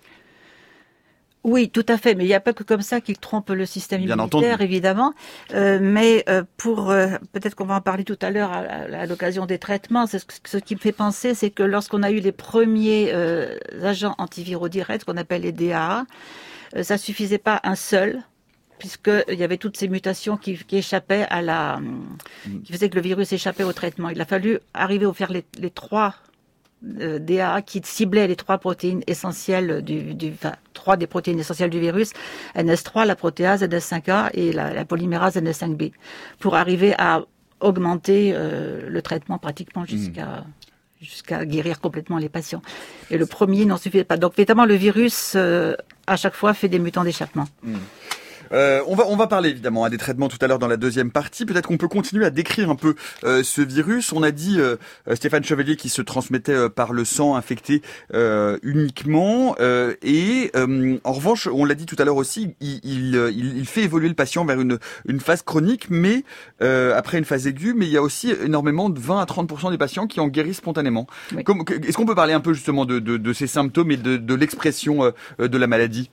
Oui, tout à fait, mais il n'y a pas que comme ça qu'il trompe le système Bien immunitaire, entendu. évidemment. Euh, mais euh, pour euh, peut-être qu'on va en parler tout à l'heure à, à, à l'occasion des traitements. C'est ce, ce qui me fait penser, c'est que lorsqu'on a eu les premiers euh, agents antiviraux directs, qu'on appelle les D A A, euh, ça suffisait pas un seul, puisqu'il y avait toutes ces mutations qui, qui échappaient à la, qui faisaient que le virus échappait au traitement. Il a fallu arriver à faire les, les trois Euh, D A A qui ciblait les trois protéines essentielles du, du enfin, trois des protéines essentielles du virus, N S trois, la protéase N S cinq A et la, la polymérase N S cinq B, pour arriver à augmenter euh, le traitement pratiquement jusqu'à mmh. jusqu'à guérir complètement les patients. Et le premier n'en suffisait pas. Donc évidemment, le virus euh, à chaque fois fait des mutants d'échappement. Mmh. Euh, on va on va parler évidemment à des traitements tout à l'heure dans la deuxième partie. Peut-être qu'on peut continuer à décrire un peu euh, ce virus. On a dit euh, Stéphane Chevalier qui se transmettait euh, par le sang infecté euh, uniquement. Euh, et euh, en revanche, on l'a dit tout à l'heure aussi, il, il, il, il fait évoluer le patient vers une une phase chronique, mais euh, après une phase aiguë. Mais il y a aussi énormément de vingt à trente pour cent des patients qui en guérissent spontanément. Oui. Comme, est-ce qu'on peut parler un peu justement de de, de ces symptômes et de, de l'expression euh, de la maladie?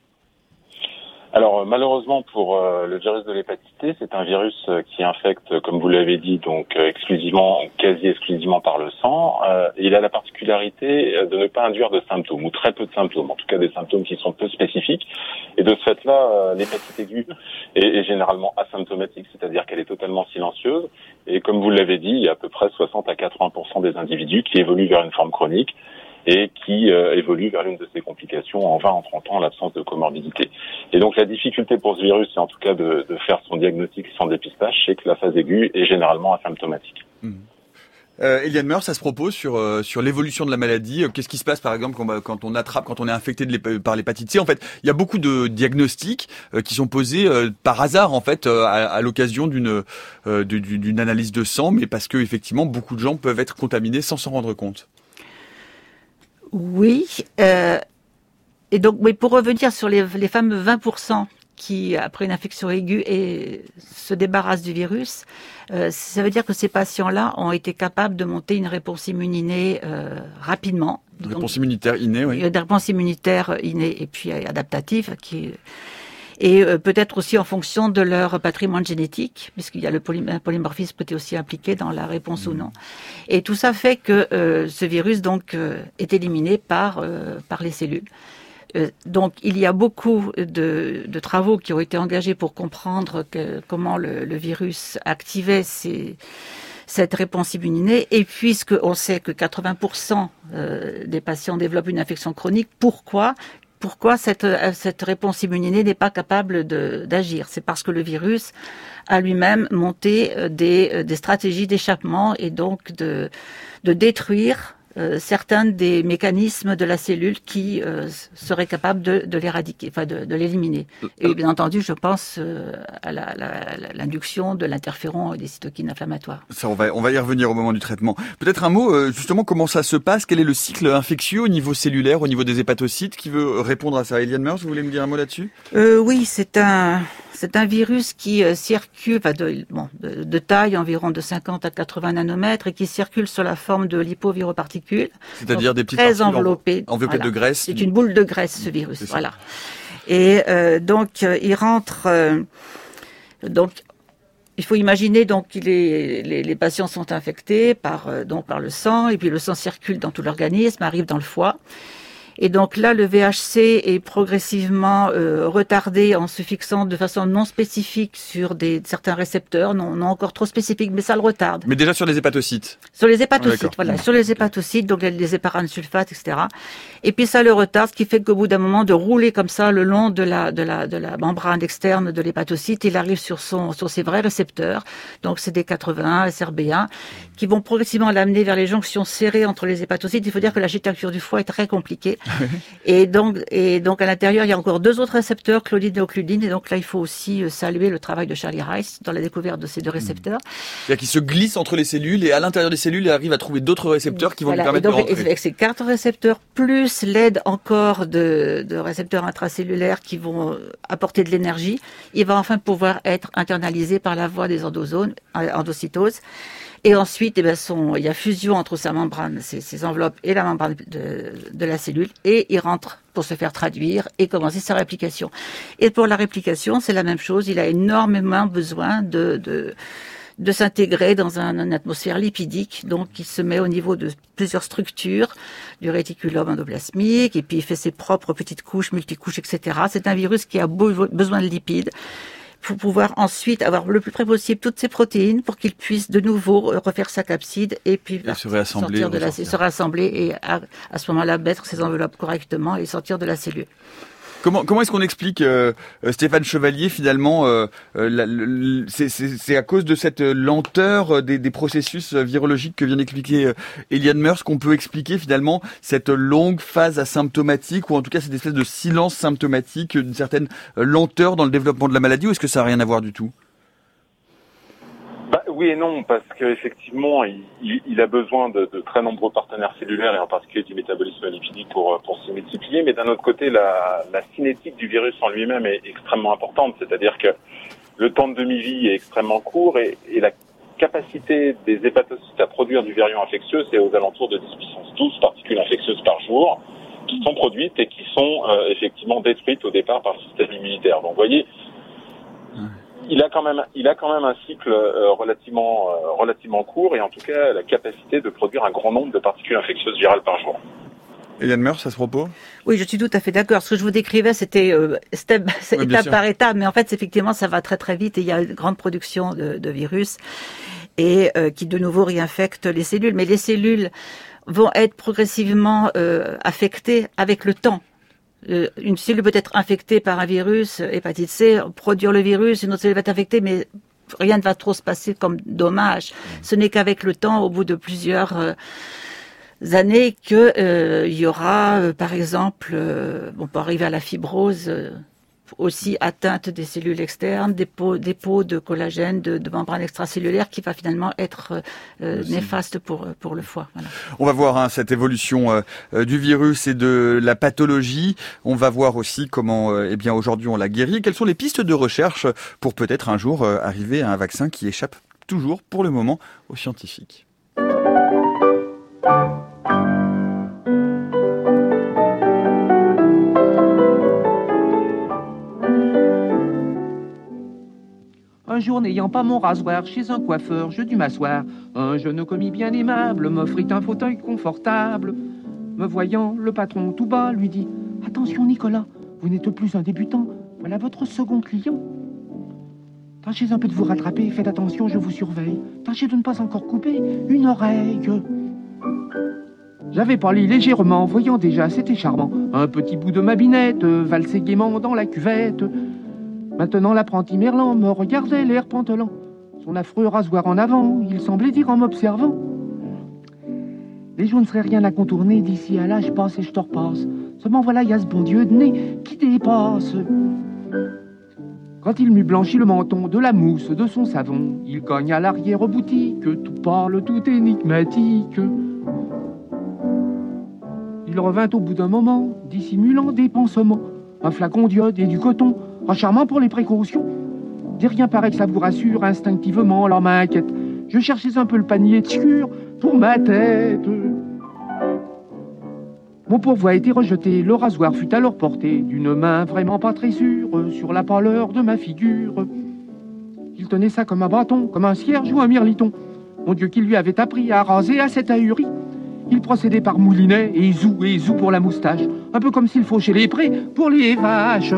Alors malheureusement pour euh, le virus de l'hépatite C, c'est un virus euh, qui infecte, comme vous l'avez dit, donc euh, exclusivement, quasi exclusivement par le sang. Euh, il a la particularité de ne pas induire de symptômes, ou très peu de symptômes, en tout cas des symptômes qui sont peu spécifiques. Et de ce fait-là, euh, l'hépatite aiguë est, est généralement asymptomatique, c'est-à-dire qu'elle est totalement silencieuse. Et comme vous l'avez dit, il y a à peu près soixante à quatre-vingts pour cent des individus qui évoluent vers une forme chronique et qui euh, évolue vers l'une de ces complications en vingt à trente ans en l'absence de comorbidité. Et donc la difficulté pour ce virus, c'est en tout cas de, de faire son diagnostic sans dépistage, c'est que la phase aiguë est généralement asymptomatique. Mmh. Euh, Eliane Meurs, ça se propose sur euh, sur l'évolution de la maladie. Qu'est-ce qui se passe par exemple quand, quand on attrape, quand on est infecté de l'ép- par l'hépatite C? En fait, il y a beaucoup de diagnostics euh, qui sont posés euh, par hasard en fait euh, à, à l'occasion d'une euh, d'une analyse de sang, mais parce que effectivement beaucoup de gens peuvent être contaminés sans s'en rendre compte. Oui, euh, et donc, mais pour revenir sur les, les fameux vingt pour cent qui, après une infection aiguë, et se débarrassent du virus, euh, ça veut dire que ces patients-là ont été capables de monter une réponse immuninée euh, rapidement. Une réponse donc, immunitaire innée, oui. Une réponse immunitaire innée et puis adaptative, qui et euh, peut-être aussi en fonction de leur patrimoine génétique, puisqu'il y a le poly- polymorphisme peut être aussi impliqué dans la réponse mmh. ou non. Et tout ça fait que euh, ce virus donc euh, est éliminé par euh, par les cellules. Euh, donc il y a beaucoup de, de travaux qui ont été engagés pour comprendre que, comment le, le virus activait ces, cette réponse immuninée. Et puisque on sait que quatre-vingts pour cent euh, des patients développent une infection chronique, pourquoi Pourquoi cette, cette réponse immuninée n'est pas capable de, d'agir? C'est parce que le virus a lui-même monté des, des stratégies d'échappement et donc de, de détruire euh, certains des mécanismes de la cellule qui euh, seraient capables de, de l'éradiquer, enfin de, de l'éliminer. Et bien entendu, je pense euh, à la, la, la, l'induction de l'interféron et des cytokines inflammatoires. Ça, on va, on va y revenir au moment du traitement. Peut-être un mot, euh, justement, comment ça se passe? Quel est le cycle infectieux au niveau cellulaire, au niveau des hépatocytes? Qui veut répondre à ça? Eliane Meurs, vous voulez me dire un mot là-dessus? euh, Oui, c'est un... C'est un virus qui euh, circule, enfin de, bon, de, de taille environ de cinquante à quatre-vingts nanomètres et qui circule sous la forme de lipoviroparticules. C'est-à-dire des petites très particules enveloppées, enveloppées voilà. de graisse. C'est une boule de graisse, ce virus. Voilà. Et euh, donc euh, il rentre. Euh, donc il faut imaginer donc que les, les, les patients sont infectés par euh, donc par le sang et puis le sang circule dans tout l'organisme, arrive dans le foie. Et donc là, le V H C est progressivement euh, retardé en se fixant de façon non spécifique sur des, certains récepteurs, non, non encore trop spécifiques, mais ça le retarde. Mais déjà sur les hépatocytes. Sur les hépatocytes, oh, voilà, mmh. sur les hépatocytes, donc les, les héparines sulfates, et cetera. Et puis ça le retarde, ce qui fait qu'au bout d'un moment, de rouler comme ça le long de la de la de la membrane externe de l'hépatocyte, il arrive sur son sur ses vrais récepteurs. Donc c'est des quatre-vingt-un, S R B un, qui vont progressivement l'amener vers les jonctions serrées entre les hépatocytes. Il faut dire que l'architecture du foie est très compliquée. Et donc, et donc à l'intérieur, il y a encore deux autres récepteurs, claudine et occludine. Et donc là, il faut aussi saluer le travail de Charlie Rice dans la découverte de ces deux récepteurs. C'est-à-dire qu'ils se glissent entre les cellules et à l'intérieur des cellules, ils arrivent à trouver d'autres récepteurs qui vont voilà. lui permettre et donc, de rentrer. Avec ces quatre récepteurs, plus l'aide encore de, de récepteurs intracellulaires qui vont apporter de l'énergie, il va enfin pouvoir être internalisé par la voie des endosomes, endocytoses. Et ensuite, eh ben, son, il y a fusion entre sa membrane, ses, ses enveloppes et la membrane de, de la cellule, et il rentre pour se faire traduire et commencer sa réplication. Et pour la réplication, c'est la même chose. Il a énormément besoin de, de, de s'intégrer dans un, une atmosphère lipidique, donc il se met au niveau de plusieurs structures, du réticulum endoplasmique, et puis il fait ses propres petites couches, multicouches, et cetera. C'est un virus qui a besoin de lipides, pour pouvoir ensuite avoir le plus près possible toutes ces protéines pour qu'il puisse de nouveau refaire sa capside et puis et se réassembler, sortir de la, se rassembler et à, à ce moment-là mettre ses enveloppes correctement et sortir de la cellule. Comment, comment est-ce qu'on explique, euh, Stéphane Chevalier, finalement, euh, la, le, c'est, c'est, c'est à cause de cette lenteur des, des processus virologiques que vient d'expliquer euh, Eliane Meurs qu'on peut expliquer finalement cette longue phase asymptomatique ou en tout cas cette espèce de silence symptomatique, d'une certaine lenteur dans le développement de la maladie, ou est-ce que ça n'a rien à voir du tout ? Bah, oui et non, parce qu'effectivement, il, il, il a besoin de, de très nombreux partenaires cellulaires et en particulier du métabolisme lipidique pour, pour se multiplier. Mais d'un autre côté, la, la cinétique du virus en lui-même est extrêmement importante. C'est-à-dire que le temps de demi-vie est extrêmement court et, et la capacité des hépatocytes à produire du virion infectieux, c'est aux alentours de dix puissance douze particules infectieuses par jour qui sont produites et qui sont euh, effectivement détruites au départ par le système immunitaire. Donc, vous voyez, il a quand même, il a quand même un cycle euh, relativement, euh, relativement court et en tout cas la capacité de produire un grand nombre de particules infectieuses virales par jour. Eliane Meurs, à ce propos ? Oui, je suis tout à fait d'accord. Ce que je vous décrivais, c'était euh, step, oui, étape par étape, mais en fait, effectivement, ça va très très vite et il y a une grande production de, de virus et euh, qui de nouveau réinfecte les cellules. Mais les cellules vont être progressivement euh, affectées avec le temps. Une cellule peut être infectée par un virus, hépatite C, produire le virus, une autre cellule va être infectée, mais rien ne va trop se passer comme dommage. Ce n'est qu'avec le temps, au bout de plusieurs euh, années, que euh, il y aura, euh, par exemple, euh, on peut arriver à la fibrose, euh, aussi atteinte des cellules externes, dépôt, dépôt de collagène, de, de membrane extracellulaire qui va finalement être euh, néfaste pour pour le foie. Voilà. On va voir hein, cette évolution euh, du virus et de la pathologie. On va voir aussi comment, euh, eh bien, aujourd'hui on l'a guéri. Quelles sont les pistes de recherche pour peut-être un jour euh, arriver à un vaccin qui échappe toujours, pour le moment, aux scientifiques. Un jour, n'ayant pas mon rasoir chez un coiffeur, je dus m'asseoir. Un jeune commis bien aimable m'offrit un fauteuil confortable. Me voyant, le patron tout bas lui dit « Attention Nicolas, vous n'êtes plus un débutant, voilà votre second client. Tâchez un peu de vous rattraper, faites attention, je vous surveille. Tâchez de ne pas encore couper une oreille. » J'avais parlé légèrement, voyant déjà, c'était charmant. Un petit bout de ma binette valsait gaiement dans la cuvette. Maintenant l'apprenti Merlan me regardait l'air pantelant. Son affreux rasoir en avant, il semblait dire en m'observant: les jours ne seraient rien à contourner, d'ici à là je passe et je te repasse. Seulement voilà, il y a ce bon Dieu de nez qui dépasse. Quand il m'eut blanchi le menton de la mousse de son savon, il cogne à l'arrière-boutique, tout parle, tout énigmatique. Il revint au bout d'un moment, dissimulant des pansements, un flacon d'iode et du coton, un charmant pour les précautions. Dis rien paraît que ça vous rassure, instinctivement l'homme inquiète. Je cherchais un peu le panier de sûr pour ma tête. Mon pourvoi a été rejeté, le rasoir fut alors porté d'une main vraiment pas très sûre sur la pâleur de ma figure. Il tenait ça comme un bâton, comme un cierge ou un mirliton. Mon Dieu, qui lui avait appris à raser à cette ahurie. Il procédait par moulinet et zou et zou pour la moustache, un peu comme s'il fauchait les prés pour les vaches.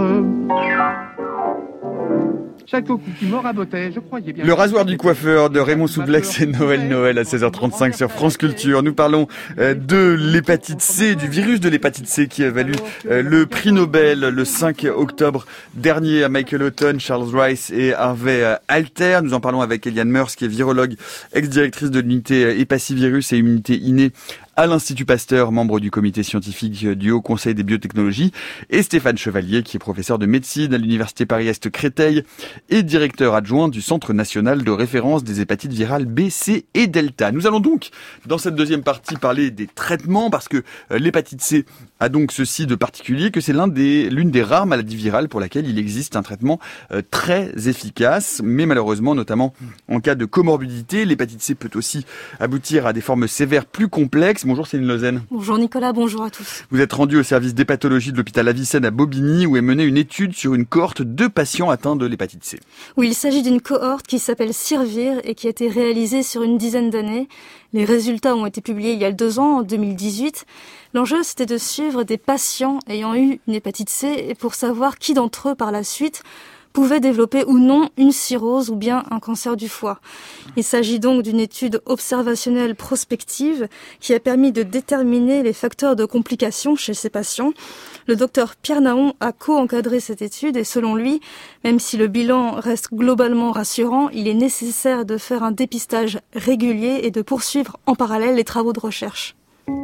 Chaque coup qui me rabotait, je croyais bien... Le rasoir du coiffeur de Raymond Soublex et Noël Noël à seize heures trente-cinq sur France Culture. Nous parlons euh, de l'hépatite C, du virus de l'hépatite C qui a valu euh, le prix Nobel le cinq octobre dernier à Michael Houghton, Charles Rice et Harvey Alter. Nous en parlons avec Eliane Meurs qui est virologue, ex-directrice de l'unité Hépacivirus et immunité innée à l'Institut Pasteur, membre du comité scientifique du Haut Conseil des biotechnologies, et Stéphane Chevalier, qui est professeur de médecine à l'Université Paris-Est Créteil et directeur adjoint du Centre national de référence des hépatites virales B, C et Delta. Nous allons donc, dans cette deuxième partie, parler des traitements, parce que l'hépatite C a donc ceci de particulier, que c'est l'un des, l'une des rares maladies virales pour laquelle il existe un traitement euh, très efficace, mais malheureusement, notamment en cas de comorbidité, l'hépatite C peut aussi aboutir à des formes sévères plus complexes. Bonjour Céline Lozen. Bonjour Nicolas, bonjour à tous. Vous êtes rendu au service d'hépatologie de l'hôpital Avicenne à Bobigny, où est menée une étude sur une cohorte de patients atteints de l'hépatite C. Oui, il s'agit d'une cohorte qui s'appelle CIRVIR et qui a été réalisée sur une dizaine d'années. Les résultats ont été publiés il y a deux ans, en deux mille dix-huit. L'enjeu, c'était de suivre des patients ayant eu une hépatite C et pour savoir qui d'entre eux, par la suite, pouvait développer ou non une cirrhose ou bien un cancer du foie. Il s'agit donc d'une étude observationnelle prospective qui a permis de déterminer les facteurs de complications chez ces patients. Le docteur Pierre Naon a co-encadré cette étude et selon lui, même si le bilan reste globalement rassurant, il est nécessaire de faire un dépistage régulier et de poursuivre en parallèle les travaux de recherche.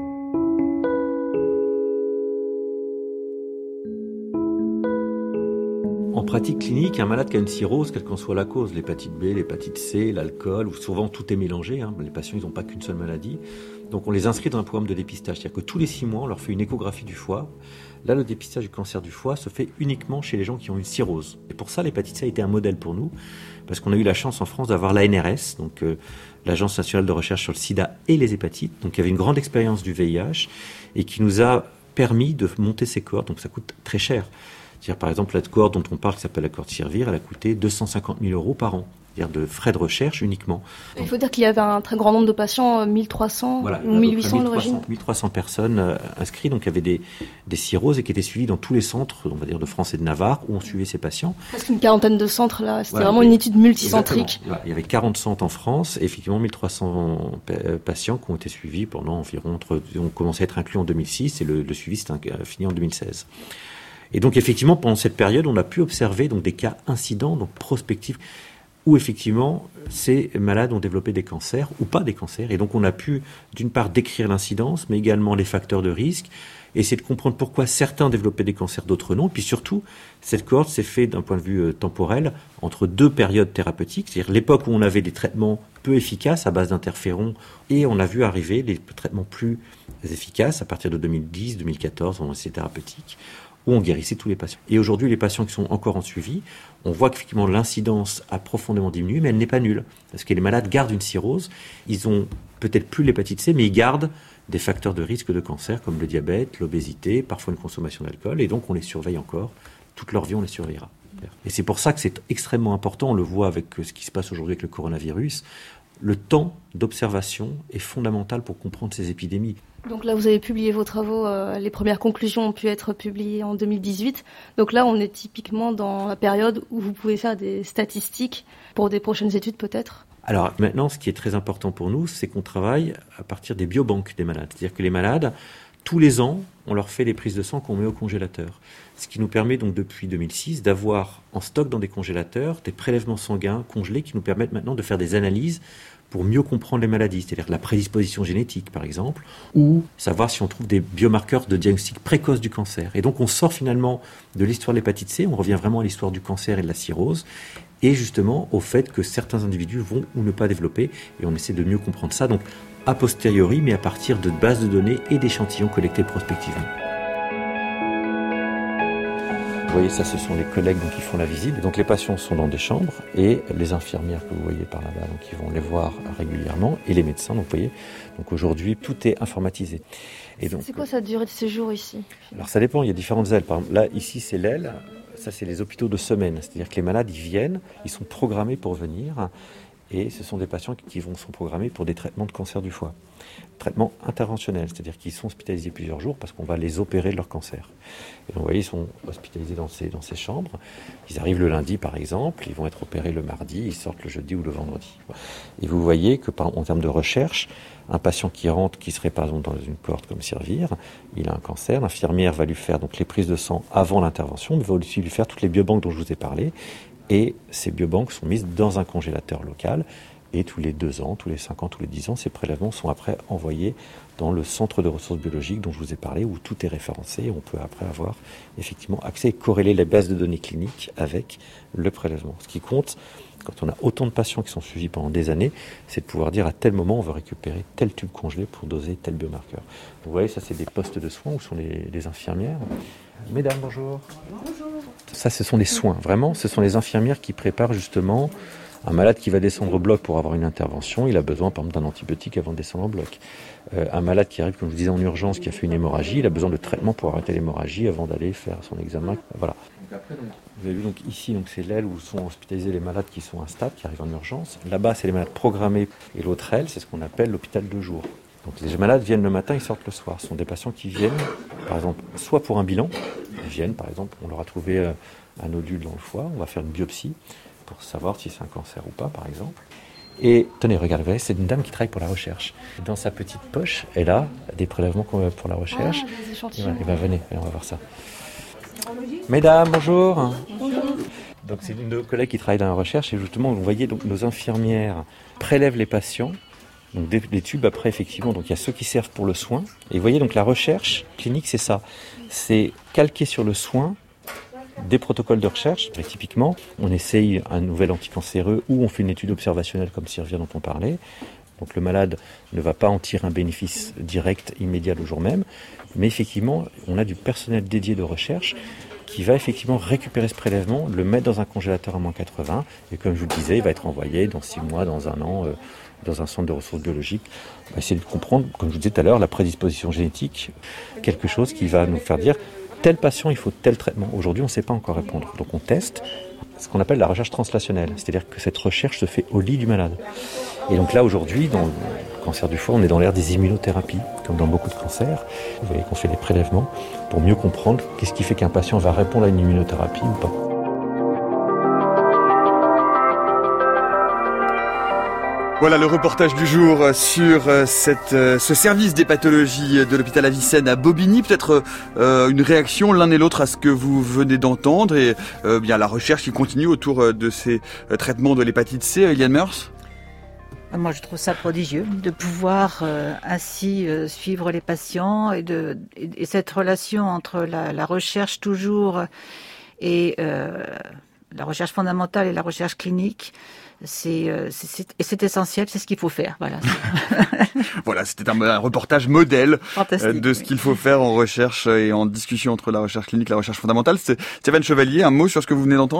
En pratique clinique, un malade qui a une cirrhose, quelle qu'en soit la cause, l'hépatite B, l'hépatite C, l'alcool, ou souvent tout est mélangé, hein, les patients ils n'ont pas qu'une seule maladie, donc on les inscrit dans un programme de dépistage, c'est-à-dire que tous les six mois on leur fait une échographie du foie. Là, le dépistage du cancer du foie se fait uniquement chez les gens qui ont une cirrhose. Et pour ça, l'hépatite C a été un modèle pour nous, parce qu'on a eu la chance en France d'avoir l'A N R S, donc euh, l'Agence nationale de recherche sur le sida et les hépatites, donc il y avait une grande expérience du V I H, et qui nous a permis de monter ces cohortes, donc ça coûte très cher. C'est-à-dire, par exemple, la cohorte dont on parle, qui s'appelle la cohorte CIRVIR, elle a coûté deux cent cinquante mille euros par an. C'est-à-dire de frais de recherche uniquement. Il faut dire qu'il y avait un très grand nombre de patients, mille trois cents voilà, ou mille huit cents à l'origine. mille trois cents personnes euh, inscrites, donc il y avait des, des cirrhoses et qui étaient suivies dans tous les centres, on va dire, de France et de Navarre, où on suivait ces patients. Presque une quarantaine de centres, là. C'était voilà, vraiment une étude multicentrique. Voilà, il y avait quarante centres en France et effectivement mille trois cents patients qui ont été suivis pendant environ, entre, ont commencé à être inclus en deux mille six et le, le suivi s'est fini en deux mille seize. Et donc effectivement, pendant cette période, on a pu observer donc des cas incidents, donc prospectifs, où effectivement ces malades ont développé des cancers ou pas des cancers. Et donc on a pu d'une part décrire l'incidence, mais également les facteurs de risque, et essayer de comprendre pourquoi certains développaient des cancers, d'autres non. Et puis surtout, cette cohorte s'est faite d'un point de vue euh, temporel entre deux périodes thérapeutiques, c'est-à-dire l'époque où on avait des traitements peu efficaces à base d'interférons, et on a vu arriver les traitements plus efficaces à partir de deux mille dix, deux mille quatorze, en essai thérapeutique, où on guérissait tous les patients. Et aujourd'hui, les patients qui sont encore en suivi, on voit qu'effectivement l'incidence a profondément diminué, mais elle n'est pas nulle. Parce que les malades gardent une cirrhose, ils ont peut-être plus l'hépatite C, mais ils gardent des facteurs de risque de cancer, comme le diabète, l'obésité, parfois une consommation d'alcool, et donc on les surveille encore. Toute leur vie, on les surveillera. Et c'est pour ça que c'est extrêmement important, on le voit avec ce qui se passe aujourd'hui avec le coronavirus, le temps d'observation est fondamental pour comprendre ces épidémies. Donc là, vous avez publié vos travaux, euh, les premières conclusions ont pu être publiées en deux mille dix-huit. Donc là, on est typiquement dans la période où vous pouvez faire des statistiques pour des prochaines études peut-être. Alors maintenant, ce qui est très important pour nous, c'est qu'on travaille à partir des biobanques des malades. C'est-à-dire que les malades, tous les ans, on leur fait les prises de sang qu'on met au congélateur. Ce qui nous permet donc depuis deux mille six d'avoir en stock dans des congélateurs des prélèvements sanguins congelés qui nous permettent maintenant de faire des analyses pour mieux comprendre les maladies, c'est-à-dire la prédisposition génétique par exemple, ou savoir si on trouve des biomarqueurs de diagnostic précoce du cancer. Et donc on sort finalement de l'histoire de l'hépatite C, on revient vraiment à l'histoire du cancer et de la cirrhose, et justement au fait que certains individus vont ou ne pas développer, et on essaie de mieux comprendre ça, donc a posteriori, mais à partir de bases de données et d'échantillons collectés prospectivement. Vous voyez, ça, ce sont les collègues donc, qui font la visite. Et donc, les patients sont dans des chambres et les infirmières que vous voyez par là-bas, donc, ils vont les voir régulièrement, et les médecins. Donc, vous voyez, donc aujourd'hui, tout est informatisé. Et donc, c'est quoi sa durée de séjour ici ? Alors, ça dépend. Il y a différentes ailes. Par exemple, là, ici, c'est l'aile. Ça, c'est les hôpitaux de semaine. C'est-à-dire que les malades, ils viennent, ils sont programmés pour venir. Et ce sont des patients qui vont sont programmés pour des traitements de cancer du foie. Traitement interventionnel, c'est-à-dire qu'ils sont hospitalisés plusieurs jours parce qu'on va les opérer de leur cancer. Et donc, vous voyez, ils sont hospitalisés dans ces, dans ces chambres. Ils arrivent le lundi, par exemple, ils vont être opérés le mardi, ils sortent le jeudi ou le vendredi. Et vous voyez que, par, en termes de recherche, un patient qui rentre, qui serait par exemple dans une cohorte comme CIRVIR, il a un cancer, l'infirmière va lui faire donc les prises de sang avant l'intervention, mais va aussi lui faire toutes les biobanques dont je vous ai parlé. Et ces biobanques sont mises dans un congélateur local Et tous les deux ans, tous les cinq ans, tous les dix ans, ces prélèvements sont après envoyés dans le centre de ressources biologiques dont je vous ai parlé, où tout est référencé. Et on peut après avoir effectivement accès et corréler les bases de données cliniques avec le prélèvement. Ce qui compte, quand on a autant de patients qui sont suivis pendant des années, c'est de pouvoir dire à tel moment on veut récupérer tel tube congelé pour doser tel biomarqueur. Vous voyez, ça c'est des postes de soins où sont les, les infirmières. Mesdames, bonjour. Bonjour. Ça, ce sont les soins. Vraiment, ce sont les infirmières qui préparent justement un malade qui va descendre au bloc pour avoir une intervention. Il a besoin, par exemple, d'un antibiotique avant de descendre en bloc. Euh, un malade qui arrive, comme je vous disais, en urgence, qui a fait une hémorragie, il a besoin de traitement pour arrêter l'hémorragie avant d'aller faire son examen. Voilà. Donc après, donc, vous avez vu donc ici, donc c'est l'aile où sont hospitalisés les malades qui sont instables, qui arrivent en urgence. Là-bas, c'est les malades programmés. Et l'autre aile, c'est ce qu'on appelle l'hôpital de jour. Donc les malades viennent le matin, ils sortent le soir. Ce sont des patients qui viennent, par exemple, soit pour un bilan. Ils viennent, par exemple, on leur a trouvé euh, un nodule dans le foie, on va faire une biopsie pour savoir si c'est un cancer ou pas, par exemple. Et tenez, regardez, c'est une dame qui travaille pour la recherche. Dans sa petite poche, elle a des prélèvements pour la recherche. Ah, des échantillons. Et ben, venez, on va voir ça. Mesdames, bonjour. Bonjour. Donc c'est une de nos collègues qui travaille dans la recherche et justement, vous voyez, donc nos infirmières prélèvent les patients. Donc des, des tubes après, effectivement, donc il y a ceux qui servent pour le soin. Et vous voyez, donc la recherche clinique, c'est ça. C'est calqué sur le soin des protocoles de recherche. Et typiquement, on essaye un nouvel anticancéreux ou on fait une étude observationnelle comme Sirvir dont on parlait. Donc le malade ne va pas en tirer un bénéfice direct, immédiat le jour même. Mais effectivement, on a du personnel dédié de recherche qui va effectivement récupérer ce prélèvement, le mettre dans un congélateur à moins quatre-vingts. Et comme je vous le disais, il va être envoyé dans six mois, dans un an, euh, dans un centre de ressources biologiques. On va essayer de comprendre, comme je vous disais tout à l'heure, la prédisposition génétique, quelque chose qui va nous faire dire tel patient, il faut tel traitement. Aujourd'hui, on ne sait pas encore répondre. Donc on teste ce qu'on appelle la recherche translationnelle, c'est-à-dire que cette recherche se fait au lit du malade. Et donc là, aujourd'hui, dans le cancer du foie, on est dans l'ère des immunothérapies, comme dans beaucoup de cancers. Vous voyez qu'on fait des prélèvements pour mieux comprendre qu'est-ce qui fait qu'un patient va répondre à une immunothérapie ou pas. Voilà le reportage du jour sur cette, ce service des pathologies de l'hôpital Avicenne à Bobigny. Peut-être euh, une réaction l'un et l'autre à ce que vous venez d'entendre et euh, bien la recherche qui continue autour de ces traitements de l'hépatite C. Eliane Meurs ? Moi, je trouve ça prodigieux de pouvoir euh, ainsi euh, suivre les patients et, de, et, et cette relation entre la, la recherche toujours et euh, la recherche fondamentale et la recherche clinique. C'est, c'est, c'est, et c'est essentiel, c'est ce qu'il faut faire. Voilà, voilà c'était un, un reportage modèle de ce oui. qu'il faut faire en recherche et en discussion entre la recherche clinique et la recherche fondamentale. C'est, Stéphane Chevalier, un mot sur ce que vous venez d'entendre ?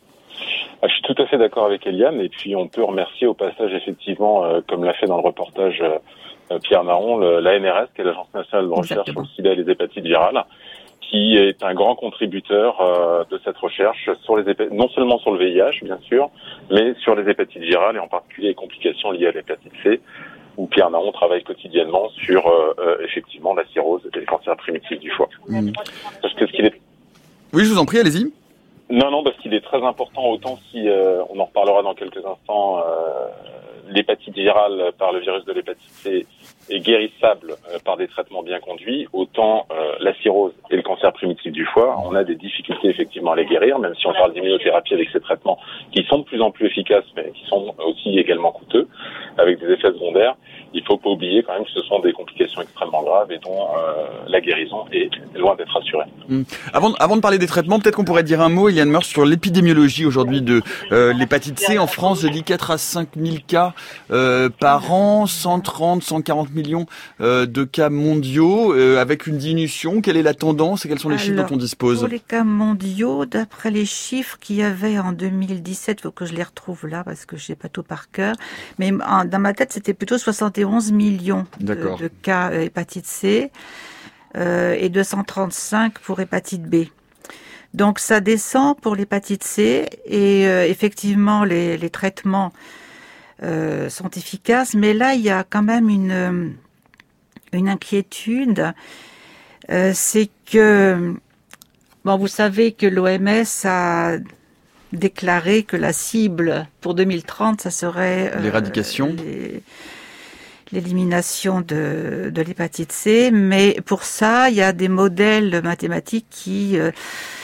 Ah, je suis tout à fait d'accord avec Eliane, et puis on peut remercier au passage effectivement, euh, comme l'a fait dans le reportage euh, Pierre Marron, le, l'A N R S, qui est l'Agence nationale de recherche sur le sida et les hépatites virales, qui est un grand contributeur euh, de cette recherche sur les hépa- non seulement sur le V I H bien sûr, mais sur les hépatites virales et en particulier les complications liées à l'hépatite C, où Pierre Marron travaille quotidiennement sur euh, euh, effectivement la cirrhose et le cancer primitif du foie. Mmh. Parce que ce qu'il est... Oui, je vous en prie, allez-y. Non, non, parce qu'il est très important, autant si, euh, on en reparlera dans quelques instants, euh, l'hépatite virale par le virus de l'hépatite C est guérissable euh, par des traitements bien conduits, autant euh, la cirrhose et le cancer primitif du foie, on a des difficultés effectivement à les guérir, même si on parle d'immunothérapie avec ces traitements qui sont de plus en plus efficaces, mais qui sont aussi également coûteux, avec des effets secondaires. Il faut pas oublier quand même que ce sont des complications extrêmement graves et dont euh, la guérison est loin d'être assurée. Mmh. Avant, avant de parler des traitements, peut-être qu'on pourrait dire un mot, Eliane Meurs, sur l'épidémiologie aujourd'hui de euh, l'hépatite C. En France, je dis quatre à cinq mille cas euh, par an, cent trente, cent quarante millions euh, de cas mondiaux, euh, avec une diminution. Quelle est la tendance et quels sont les Alors, chiffres dont on dispose ? Pour les cas mondiaux, d'après les chiffres qu'il y avait en deux mille dix-sept, il faut que je les retrouve là parce que je n'ai pas tout par cœur, mais en, dans ma tête, c'était plutôt soixante et onze millions de, de cas euh, hépatite C euh, et deux cent trente-cinq pour hépatite B. Donc ça descend pour l'hépatite C et euh, effectivement les, les traitements euh, sont efficaces, mais là il y a quand même une, une inquiétude, euh, c'est que bon vous savez que l'O M S a déclaré que la cible pour deux mille trente ça serait euh, l'éradication. Les, l'élimination de, de l'hépatite C, mais pour ça, il y a des modèles mathématiques qui euh,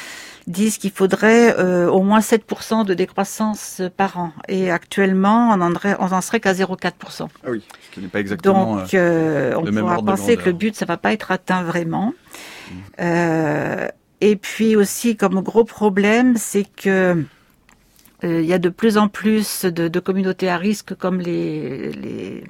disent qu'il faudrait euh, au moins sept pour cent de décroissance par an. Et actuellement, on en, on en serait qu'à zéro virgule quatre pour cent. Ah oui, ce qui n'est pas exactement Donc, euh, on le même pourra ordre de penser grandeur. que le but, ça va pas être atteint vraiment. Mmh. Euh, et puis aussi, comme gros problème, c'est que il euh, y a de plus en plus de, de communautés à risque, comme les... les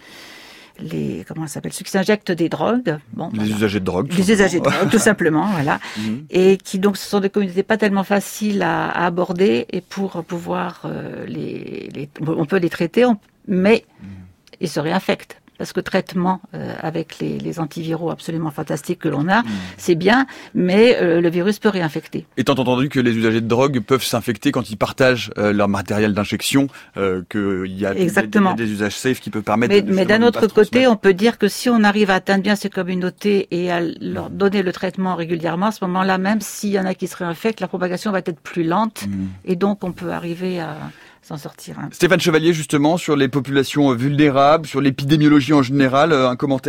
les comment ça s'appelle ceux qui s'injectent des drogues, bon, les voilà. usagers de drogue, les usagers de drogue, tout simplement, voilà, mmh. et qui donc ce sont des communautés pas tellement faciles à, à aborder, et pour pouvoir euh, les, les, on peut les traiter, on, mais mmh. ils se réinfectent. Parce que traitement euh, avec les, les antiviraux absolument fantastiques que l'on a, mmh. c'est bien, mais euh, le virus peut réinfecter. Étant entendu que les usagers de drogue peuvent s'infecter quand ils partagent euh, leur matériel d'injection, euh, qu'il y a Exactement. des, des usages safe qui peuvent permettre... Mais, de, mais d'un autre côté, on peut dire que si on arrive à atteindre bien ces communautés et à leur donner le traitement régulièrement, à ce moment-là, même s'il y en a qui se réinfectent, la propagation va être plus lente, mmh. et donc on peut arriver à... s'en sortir. Hein. Stéphane Chevalier, justement, sur les populations vulnérables, sur l'épidémiologie en général, un commentaire ?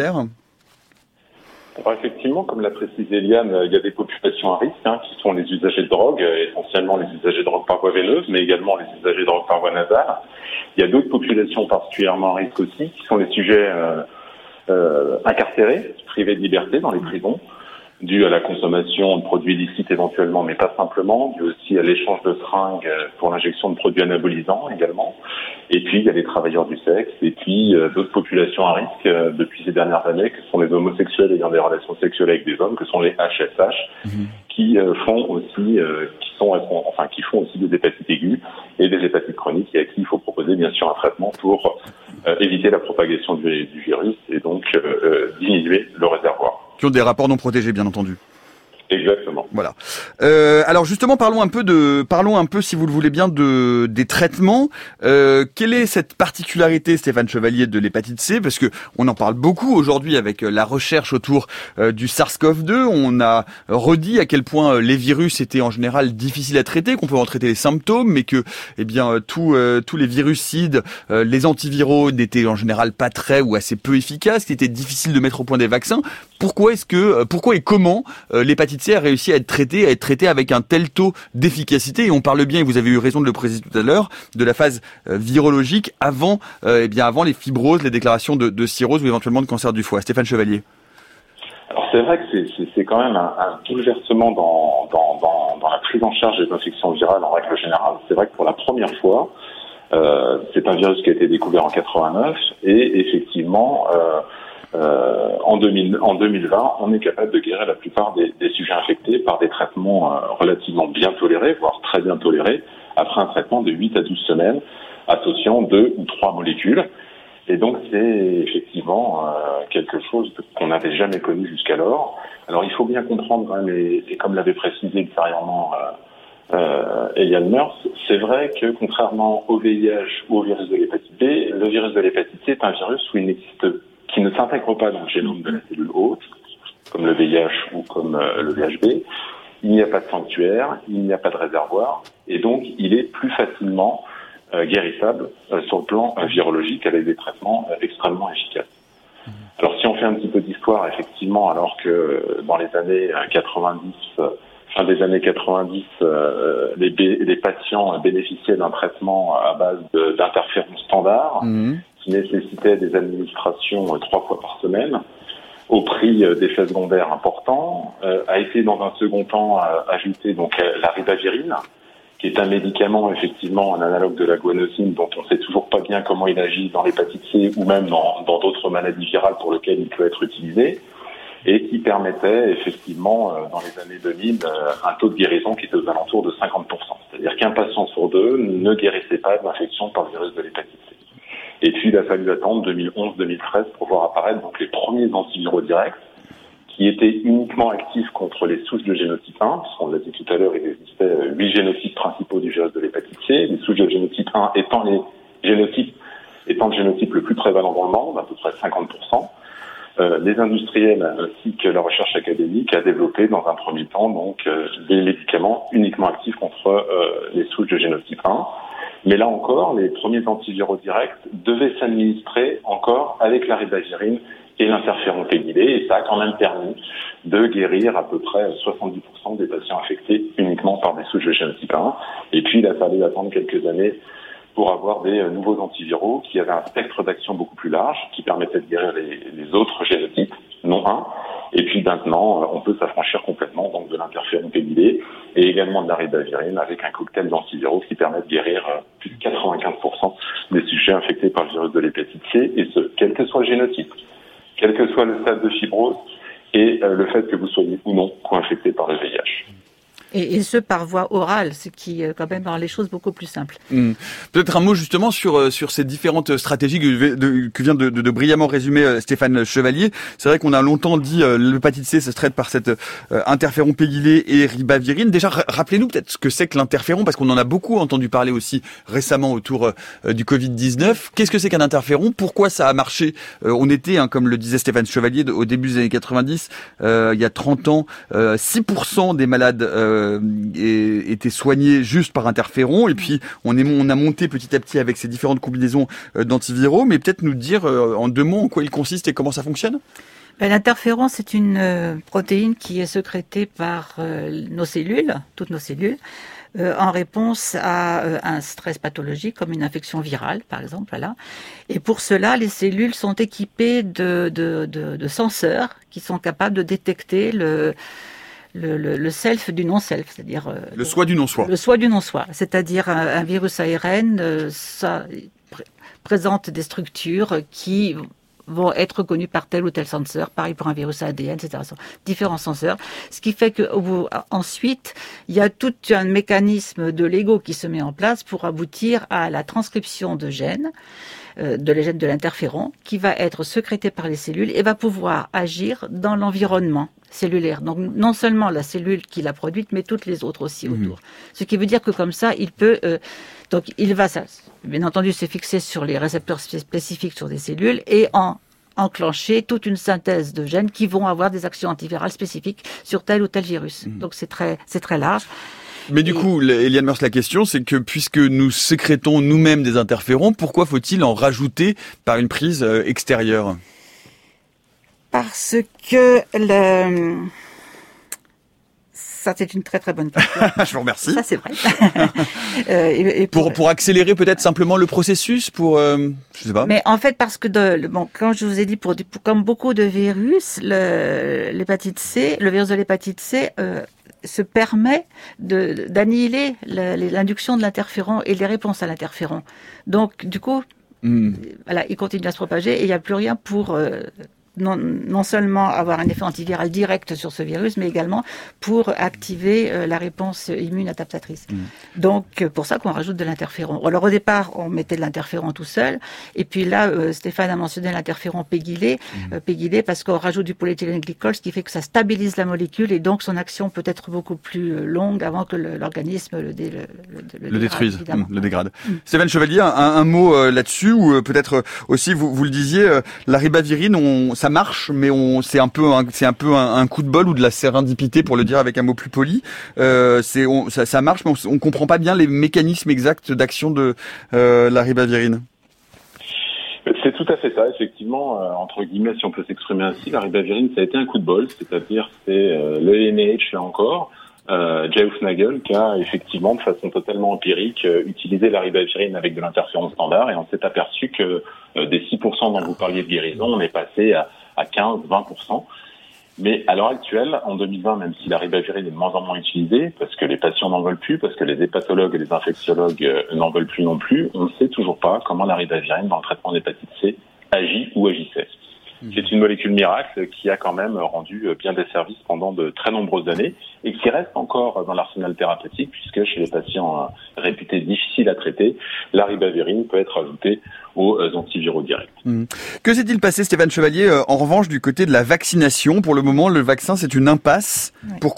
Alors effectivement, comme l'a précisé Eliane, il y a des populations à risque, hein, qui sont les usagers de drogue, essentiellement les usagers de drogue par voie veineuse, mais également les usagers de drogue par voie nasale. Il y a d'autres populations particulièrement à risque aussi, qui sont les sujets euh, euh, incarcérés, privés de liberté dans les prisons, dû à la consommation de produits illicites éventuellement, mais pas simplement, dû aussi à l'échange de seringues pour l'injection de produits anabolisants également. Et puis, il y a les travailleurs du sexe, et puis euh, d'autres populations à risque euh, depuis ces dernières années, que sont les homosexuels ayant des relations sexuelles avec des hommes, que sont les H S H, mmh. qui euh, font aussi, euh, qui sont, enfin, qui font aussi des hépatites aiguës et des hépatites chroniques, et à qui il faut proposer bien sûr un traitement pour euh, éviter la propagation du, du virus et donc euh, euh, diminuer le réservoir. Qui ont des rapports non protégés, bien entendu. Exactement. Voilà. Euh, alors justement, parlons un peu de, parlons un peu, si vous le voulez bien, de des traitements. Euh, quelle est cette particularité, Stéphane Chevalier, de l'hépatite C ? Parce que on en parle beaucoup aujourd'hui avec la recherche autour euh, du SARS-C o V deux. On a redit à quel point les virus étaient en général difficiles à traiter, qu'on peut en traiter les symptômes, mais que, eh bien, tous euh, tous les virucides, euh, les antiviraux n'étaient en général pas très ou assez peu efficaces, qu'il était difficile de mettre au point des vaccins. Pourquoi est-ce que, pourquoi et comment euh, l'hépatite C a réussi à être traitée, à être traitée avec un tel taux d'efficacité ? Et on parle bien, et vous avez eu raison de le préciser tout à l'heure, de la phase euh, virologique avant, euh, eh bien avant les fibroses, les déclarations de, de cirrhose ou éventuellement de cancer du foie. Stéphane Chevalier. Alors c'est vrai que c'est, c'est, c'est quand même un, un bouleversement dans, dans, dans, dans la prise en charge des infections virales en règle générale. C'est vrai que pour la première fois, euh, c'est un virus qui a été découvert en quatre-vingt-neuf et effectivement... Euh, Euh, en, deux mille, en deux mille vingt, on est capable de guérir la plupart des, des sujets infectés par des traitements euh, relativement bien tolérés, voire très bien tolérés, après un traitement de huit à douze semaines, associant deux ou trois molécules. Et donc c'est effectivement euh, quelque chose qu'on n'avait jamais connu jusqu'alors. Alors il faut bien comprendre, hein, et, et comme l'avait précisé ultérieurement euh, euh, Eliane Meurs, c'est vrai que contrairement au V I H ou au virus de l'hépatite B, le virus de l'hépatite C est un virus où il n'existe qui ne s'intègre pas dans le génome de la cellule hôte, comme le V I H ou comme euh, le V H B. Il n'y a pas de sanctuaire, il n'y a pas de réservoir, et donc il est plus facilement euh, guérissable euh, sur le plan euh, virologique avec des traitements euh, extrêmement efficaces. Alors si on fait un petit peu d'histoire, effectivement, alors que euh, dans les années quatre-vingt-dix, euh, fin des années quatre-vingt-dix, euh, les, bé- les patients bénéficiaient d'un traitement à base de, d'interférons standards, mmh. qui nécessitait des administrations euh, trois fois par semaine, au prix euh, d'effets secondaires importants, euh, a été dans un second temps euh, ajouté donc euh, la ribavirine, qui est un médicament effectivement un analogue de la guanosine dont on ne sait toujours pas bien comment il agit dans l'hépatite C ou même dans, dans d'autres maladies virales pour lesquelles il peut être utilisé, et qui permettait effectivement euh, dans les années deux mille euh, un taux de guérison qui était aux alentours de cinquante pour cent. C'est-à-dire qu'un patient sur deux ne guérissait pas de l'infection par le virus de l'hépatite C. Et puis, il a fallu attendre deux mille onze deux mille treize pour voir apparaître donc les premiers antiviraux directs qui étaient uniquement actifs contre les souches de génotype un, puisqu'on l'a dit tout à l'heure, il existait huit génotypes principaux du virus de l'hépatite C, les souches de génotype un étant les génotypes, étant le génotype le plus prévalent dans le monde, à peu près cinquante pour cent. Euh, les industriels ainsi que la recherche académique a développé dans un premier temps donc euh, des médicaments uniquement actifs contre euh, les souches de génotype un. Mais là encore, les premiers antiviraux directs devaient s'administrer encore avec la ribavirine et l'interféron pégylé, et ça a quand même permis de guérir à peu près soixante-dix pour cent des patients infectés uniquement par des souches de génotype un. Et puis il a fallu attendre quelques années pour avoir des nouveaux antiviraux qui avaient un spectre d'action beaucoup plus large, qui permettaient de guérir les, les autres génotypes, non un. Et puis maintenant, on peut s'affranchir complètement donc de l'interféron pégylé et également de la ribavirine avec un cocktail d'antiviraux qui permet de guérir plus de quatre-vingt-quinze pour cent des sujets infectés par le virus de l'hépatite C, et ce, quel que soit le génotype, quel que soit le stade de fibrose et euh, le fait que vous soyez ou non co-infecté par le V I H. Et, et ce par voie orale, ce qui euh, quand même rend les choses beaucoup plus simples. Mmh. Peut-être un mot justement sur euh, sur ces différentes stratégies que, de, que vient de, de, de brillamment résumer euh, Stéphane Chevalier. C'est vrai qu'on a longtemps dit euh, l'hépatite C, ça se traite par cette euh, interféron pégylé et ribavirine. Déjà, r- rappelez-nous peut-être ce que c'est que l'interféron, parce qu'on en a beaucoup entendu parler aussi récemment autour euh, du covid dix-neuf. Qu'est-ce que c'est qu'un interféron ? Pourquoi ça a marché ? euh, On était, hein, comme le disait Stéphane Chevalier, au début des années quatre-vingt-dix, euh, il y a trente ans, euh, six pour cent des malades euh, étaient soignés juste par interféron, et puis on, est, on a monté petit à petit avec ces différentes combinaisons d'antiviraux, mais peut-être nous dire en deux mots en quoi il consiste et comment ça fonctionne ? L'interféron, c'est une euh, protéine qui est sécrétée par euh, nos cellules, toutes nos cellules, euh, en réponse à euh, un stress pathologique comme une infection virale, par exemple. Voilà. Et pour cela, les cellules sont équipées de, de, de, de senseurs qui sont capables de détecter le Le, le, le self du non-self, c'est-à-dire euh, le soi du non-soi. Le soi du non-soi, c'est-à-dire un, un virus A R N, euh, ça pr- présente des structures qui vont être reconnues par tel ou tel senseur. Pareil pour un virus A D N, et cetera. Différents senseurs, ce qui fait que au, ensuite il y a tout un mécanisme de Lego qui se met en place pour aboutir à la transcription de gènes. De les gènes de l'interféron, qui va être sécrété par les cellules et va pouvoir agir dans l'environnement cellulaire. Donc non seulement la cellule qui l'a produite, mais toutes les autres aussi autour. Mmh. Ce qui veut dire que comme ça, il peut... Euh, donc il va, ça, bien entendu, se fixer sur les récepteurs spécifiques sur des cellules et en enclencher toute une synthèse de gènes qui vont avoir des actions antivirales spécifiques sur tel ou tel virus. Mmh. Donc c'est très, c'est très large. Mais du coup, Eliane Meurs, la question, c'est que puisque nous sécrétons nous-mêmes des interférons, pourquoi faut-il en rajouter par une prise extérieure ? Parce que le... Ça, c'est une très très bonne question. Je vous remercie. Ça, c'est vrai. euh, et, et pour... pour pour accélérer peut-être simplement le processus, pour euh, je sais pas. Mais en fait, parce que de, bon, quand je vous ai dit, pour, pour comme beaucoup de virus, le, l'hépatite C, le virus de l'hépatite C euh, se permet de d'annihiler la, l'induction de l'interféron et les réponses à l'interféron. Donc, du coup, mmh. voilà, il continue à se propager et il n'y a plus rien pour euh, Non, non seulement avoir un effet antiviral direct sur ce virus, mais également pour activer euh, la réponse immune adaptatrice. Mmh. Donc, pour ça qu'on rajoute de l'interféron. Alors, au départ, on mettait de l'interféron tout seul. Et puis là, euh, Stéphane a mentionné l'interféron pégylé. Mmh. Euh, pégylé parce qu'on rajoute du polyéthylène glycol, ce qui fait que ça stabilise la molécule et donc son action peut être beaucoup plus euh, longue avant que le, l'organisme le, dé, le, le, le, le détruise, mmh, le dégrade. Mmh. Stéphane Chevalier, un, un mot euh, là-dessus, ou euh, peut-être aussi, vous, vous le disiez, euh, la ribavirine, on... ça marche, mais on, c'est un peu, un, c'est un peu un, un coup de bol ou de la sérendipité, pour le dire avec un mot plus poli. Euh, c'est, on, ça, ça marche, mais on, on comprend pas bien les mécanismes exacts d'action de euh, la ribavirine. C'est tout à fait ça, effectivement, euh, entre guillemets, si on peut s'exprimer ainsi, la ribavirine, ça a été un coup de bol, c'est-à-dire c'est euh, le N I H, là encore, euh, Jay Hoofnagel, qui a effectivement, de façon totalement empirique, euh, utilisé la ribavirine avec de l'interféron standard, et on s'est aperçu que euh, des six pour cent dont vous parliez de guérison, on est passé à, à quinze à vingt pour cent. Mais à l'heure actuelle, en deux mille vingt, même si la ribavirine est de moins en moins utilisée, parce que les patients n'en veulent plus, parce que les hépatologues et les infectiologues euh, n'en veulent plus non plus, on ne sait toujours pas comment la ribavirine, dans le traitement d'hépatite C, agit ou agissait. Mmh. C'est une molécule miracle qui a quand même rendu bien des services pendant de très nombreuses années et qui reste encore dans l'arsenal thérapeutique, puisque chez les patients réputés difficiles à traiter, la ribavirine peut être ajoutée aux antiviraux directs. Mmh. Que s'est-il passé, Stéphane Chevalier, euh, en revanche, du côté de la vaccination ? Pour le moment, le vaccin, c'est une impasse. Oui. Pourquoi ?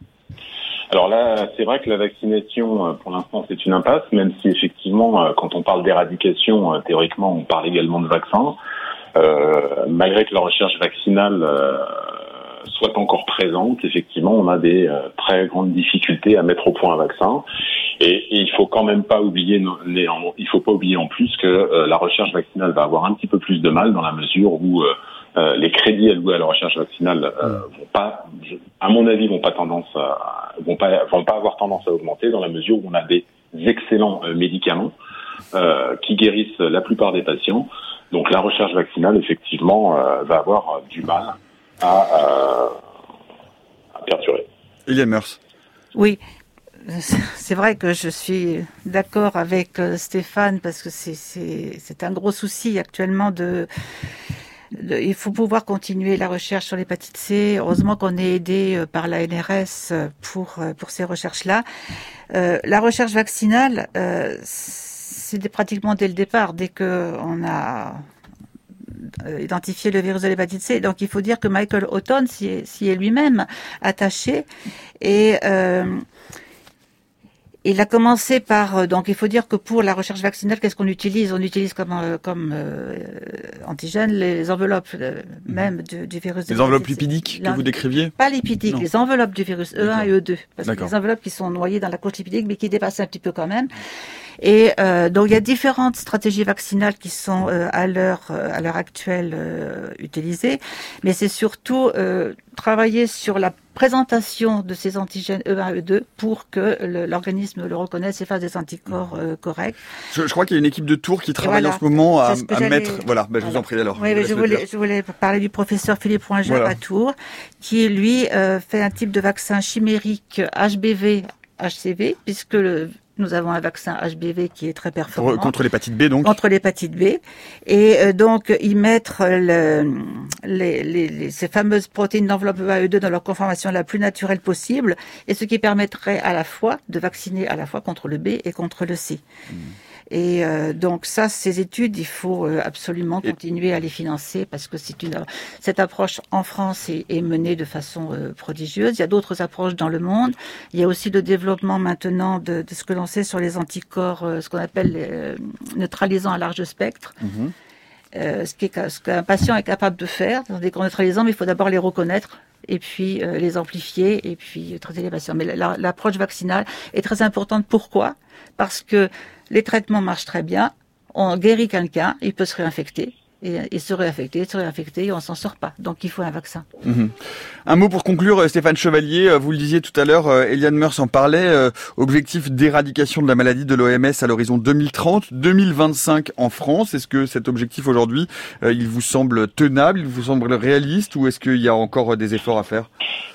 Alors là, c'est vrai que la vaccination, pour l'instant, c'est une impasse, même si effectivement, quand on parle d'éradication, théoriquement, on parle également de vaccin. Euh, malgré que la recherche vaccinale euh, soit encore présente, effectivement, on a des euh, très grandes difficultés à mettre au point un vaccin. Et, et il faut quand même pas oublier, les, il faut pas oublier en plus que euh, la recherche vaccinale va avoir un petit peu plus de mal dans la mesure où euh, Euh, les crédits alloués à la recherche vaccinale euh, vont pas, je, à mon avis, vont pas tendance à, vont pas, vont pas avoir tendance à augmenter dans la mesure où on a des excellents euh, médicaments euh, qui guérissent la plupart des patients. Donc la recherche vaccinale, effectivement, euh, va avoir du mal à, euh, à perdurer. Eliane Meurs. Oui. C'est vrai que je suis d'accord avec Stéphane parce que c'est, c'est, c'est un gros souci actuellement de, de... Il faut pouvoir continuer la recherche sur l'hépatite C. Heureusement qu'on est aidé par la N R S pour, pour ces recherches-là. Euh, la recherche vaccinale, euh, c'est pratiquement dès le départ, dès qu'on a identifié le virus de l'hépatite C. Donc il faut dire que Michael Houghton s'y est, s'y est lui-même attaché et... Euh, Il a commencé par, donc il faut dire que pour la recherche vaccinale, qu'est-ce qu'on utilise? On utilise comme, comme euh, antigène les enveloppes euh, même du, du virus. Les enveloppes lipidiques que vous décriviez? Pas lipidiques, non. Les enveloppes du virus E un et E deux. Parce D'accord. que les enveloppes qui sont noyées dans la couche lipidique mais qui dépassent un petit peu quand même. Et euh, donc il y a différentes stratégies vaccinales qui sont euh, à l'heure euh, à l'heure actuelle euh, utilisées, mais c'est surtout euh, travailler sur la présentation de ces antigènes E un et E deux pour que le, l'organisme le reconnaisse et fasse des anticorps euh, corrects. Je, je crois qu'il y a une équipe de Tours qui travaille voilà. en ce moment à, à mettre. Voilà, bah, je voilà. vous en prie alors. Oui, je, mais je voulais, je voulais parler du professeur Philippe Roinger voilà. à Tours, qui lui euh, fait un type de vaccin chimérique H B V, H C V, puisque le Nous avons un vaccin H B V qui est très performant. Contre l'hépatite B, donc. Contre l'hépatite B. Et euh, donc, ils mettent le, les, les, les, ces fameuses protéines d'enveloppe E un et E deux dans leur conformation la plus naturelle possible, et ce qui permettrait à la fois de vacciner à la fois contre le B et contre le C. Mmh. Et euh, donc ça, ces études, il faut euh, absolument continuer à les financer parce que c'est une cette approche en France est, est menée de façon euh, prodigieuse. Il y a d'autres approches dans le monde. Il y a aussi le développement maintenant de, de ce que l'on sait sur les anticorps, euh, ce qu'on appelle les euh, neutralisants à large spectre. Mmh. Euh, ce, qui est, ce qu'un patient est capable de faire dans des corps neutralisants, mais il faut d'abord les reconnaître et puis euh, les amplifier et puis euh, traiter les patients. Mais la, l'approche vaccinale est très importante. Pourquoi ? Parce que les traitements marchent très bien, on guérit quelqu'un, il peut se réinfecter, et, et se réinfecter, se réinfecter, et on s'en sort pas. Donc il faut un vaccin. Mmh. Un mot pour conclure, Stéphane Chevalier, vous le disiez tout à l'heure, Eliane Meurs en parlait, euh, objectif d'éradication de la maladie de l'O M S à l'horizon deux mille trente, deux mille vingt-cinq en France. Est-ce que cet objectif aujourd'hui, euh, il vous semble tenable, il vous semble réaliste, ou est-ce qu'il y a encore des efforts à faire ?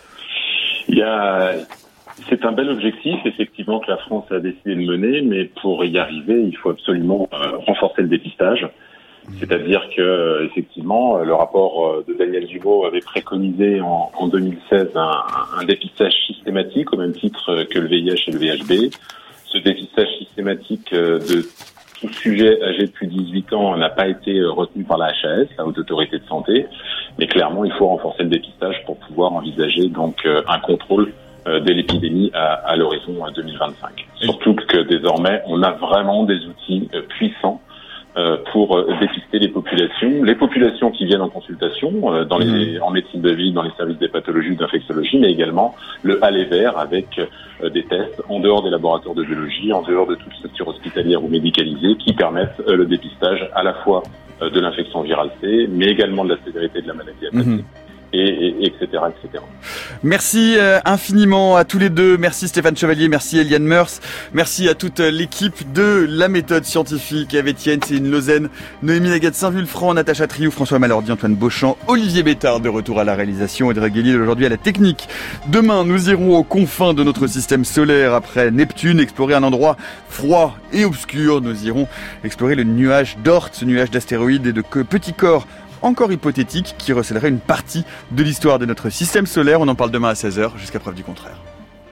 Il y a... C'est un bel objectif, effectivement, que la France a décidé de mener, mais pour y arriver, il faut absolument euh, renforcer le dépistage. C'est-à-dire que, effectivement, le rapport de Daniel Dubois avait préconisé en, en deux mille seize un, un dépistage systématique au même titre que le V I H et le V H B. Ce dépistage systématique de tout sujet âgé de plus de dix-huit ans n'a pas été retenu par la H A S, la Haute Autorité de Santé, mais clairement, il faut renforcer le dépistage pour pouvoir envisager donc un contrôle de l'épidémie à, à l'horizon deux mille vingt-cinq. Surtout que désormais, on a vraiment des outils puissants euh, pour dépister les populations, les populations qui viennent en consultation, euh, dans les, en médecine de ville, dans les services des pathologies ou d'infectiologie, mais également le aller vers avec euh, des tests en dehors des laboratoires de biologie, en dehors de toute structure hospitalière ou médicalisée, qui permettent euh, le dépistage à la fois euh, de l'infection virale C, mais également de la sévérité de la maladie hépatique. Mmh. Et, et, et cetera, et cetera. Merci euh, infiniment à tous les deux. Merci Stéphane Chevalier, merci Eliane Meurs, merci à toute l'équipe de la méthode scientifique, Eve Etienne, Céline Lausanne, Noémie Lagarde Saint-Vulfranc, Natacha Triou, François Malordi, Antoine Beauchamp, Olivier Bétard de retour à la réalisation et de Guélil aujourd'hui à la technique. Demain, nous irons aux confins de notre système solaire après Neptune, explorer un endroit froid et obscur. Nous irons explorer le nuage d'Oort, ce nuage d'astéroïdes et de petits corps encore hypothétique qui recèlerait une partie de l'histoire de notre système solaire. On en parle demain à seize heures, jusqu'à preuve du contraire.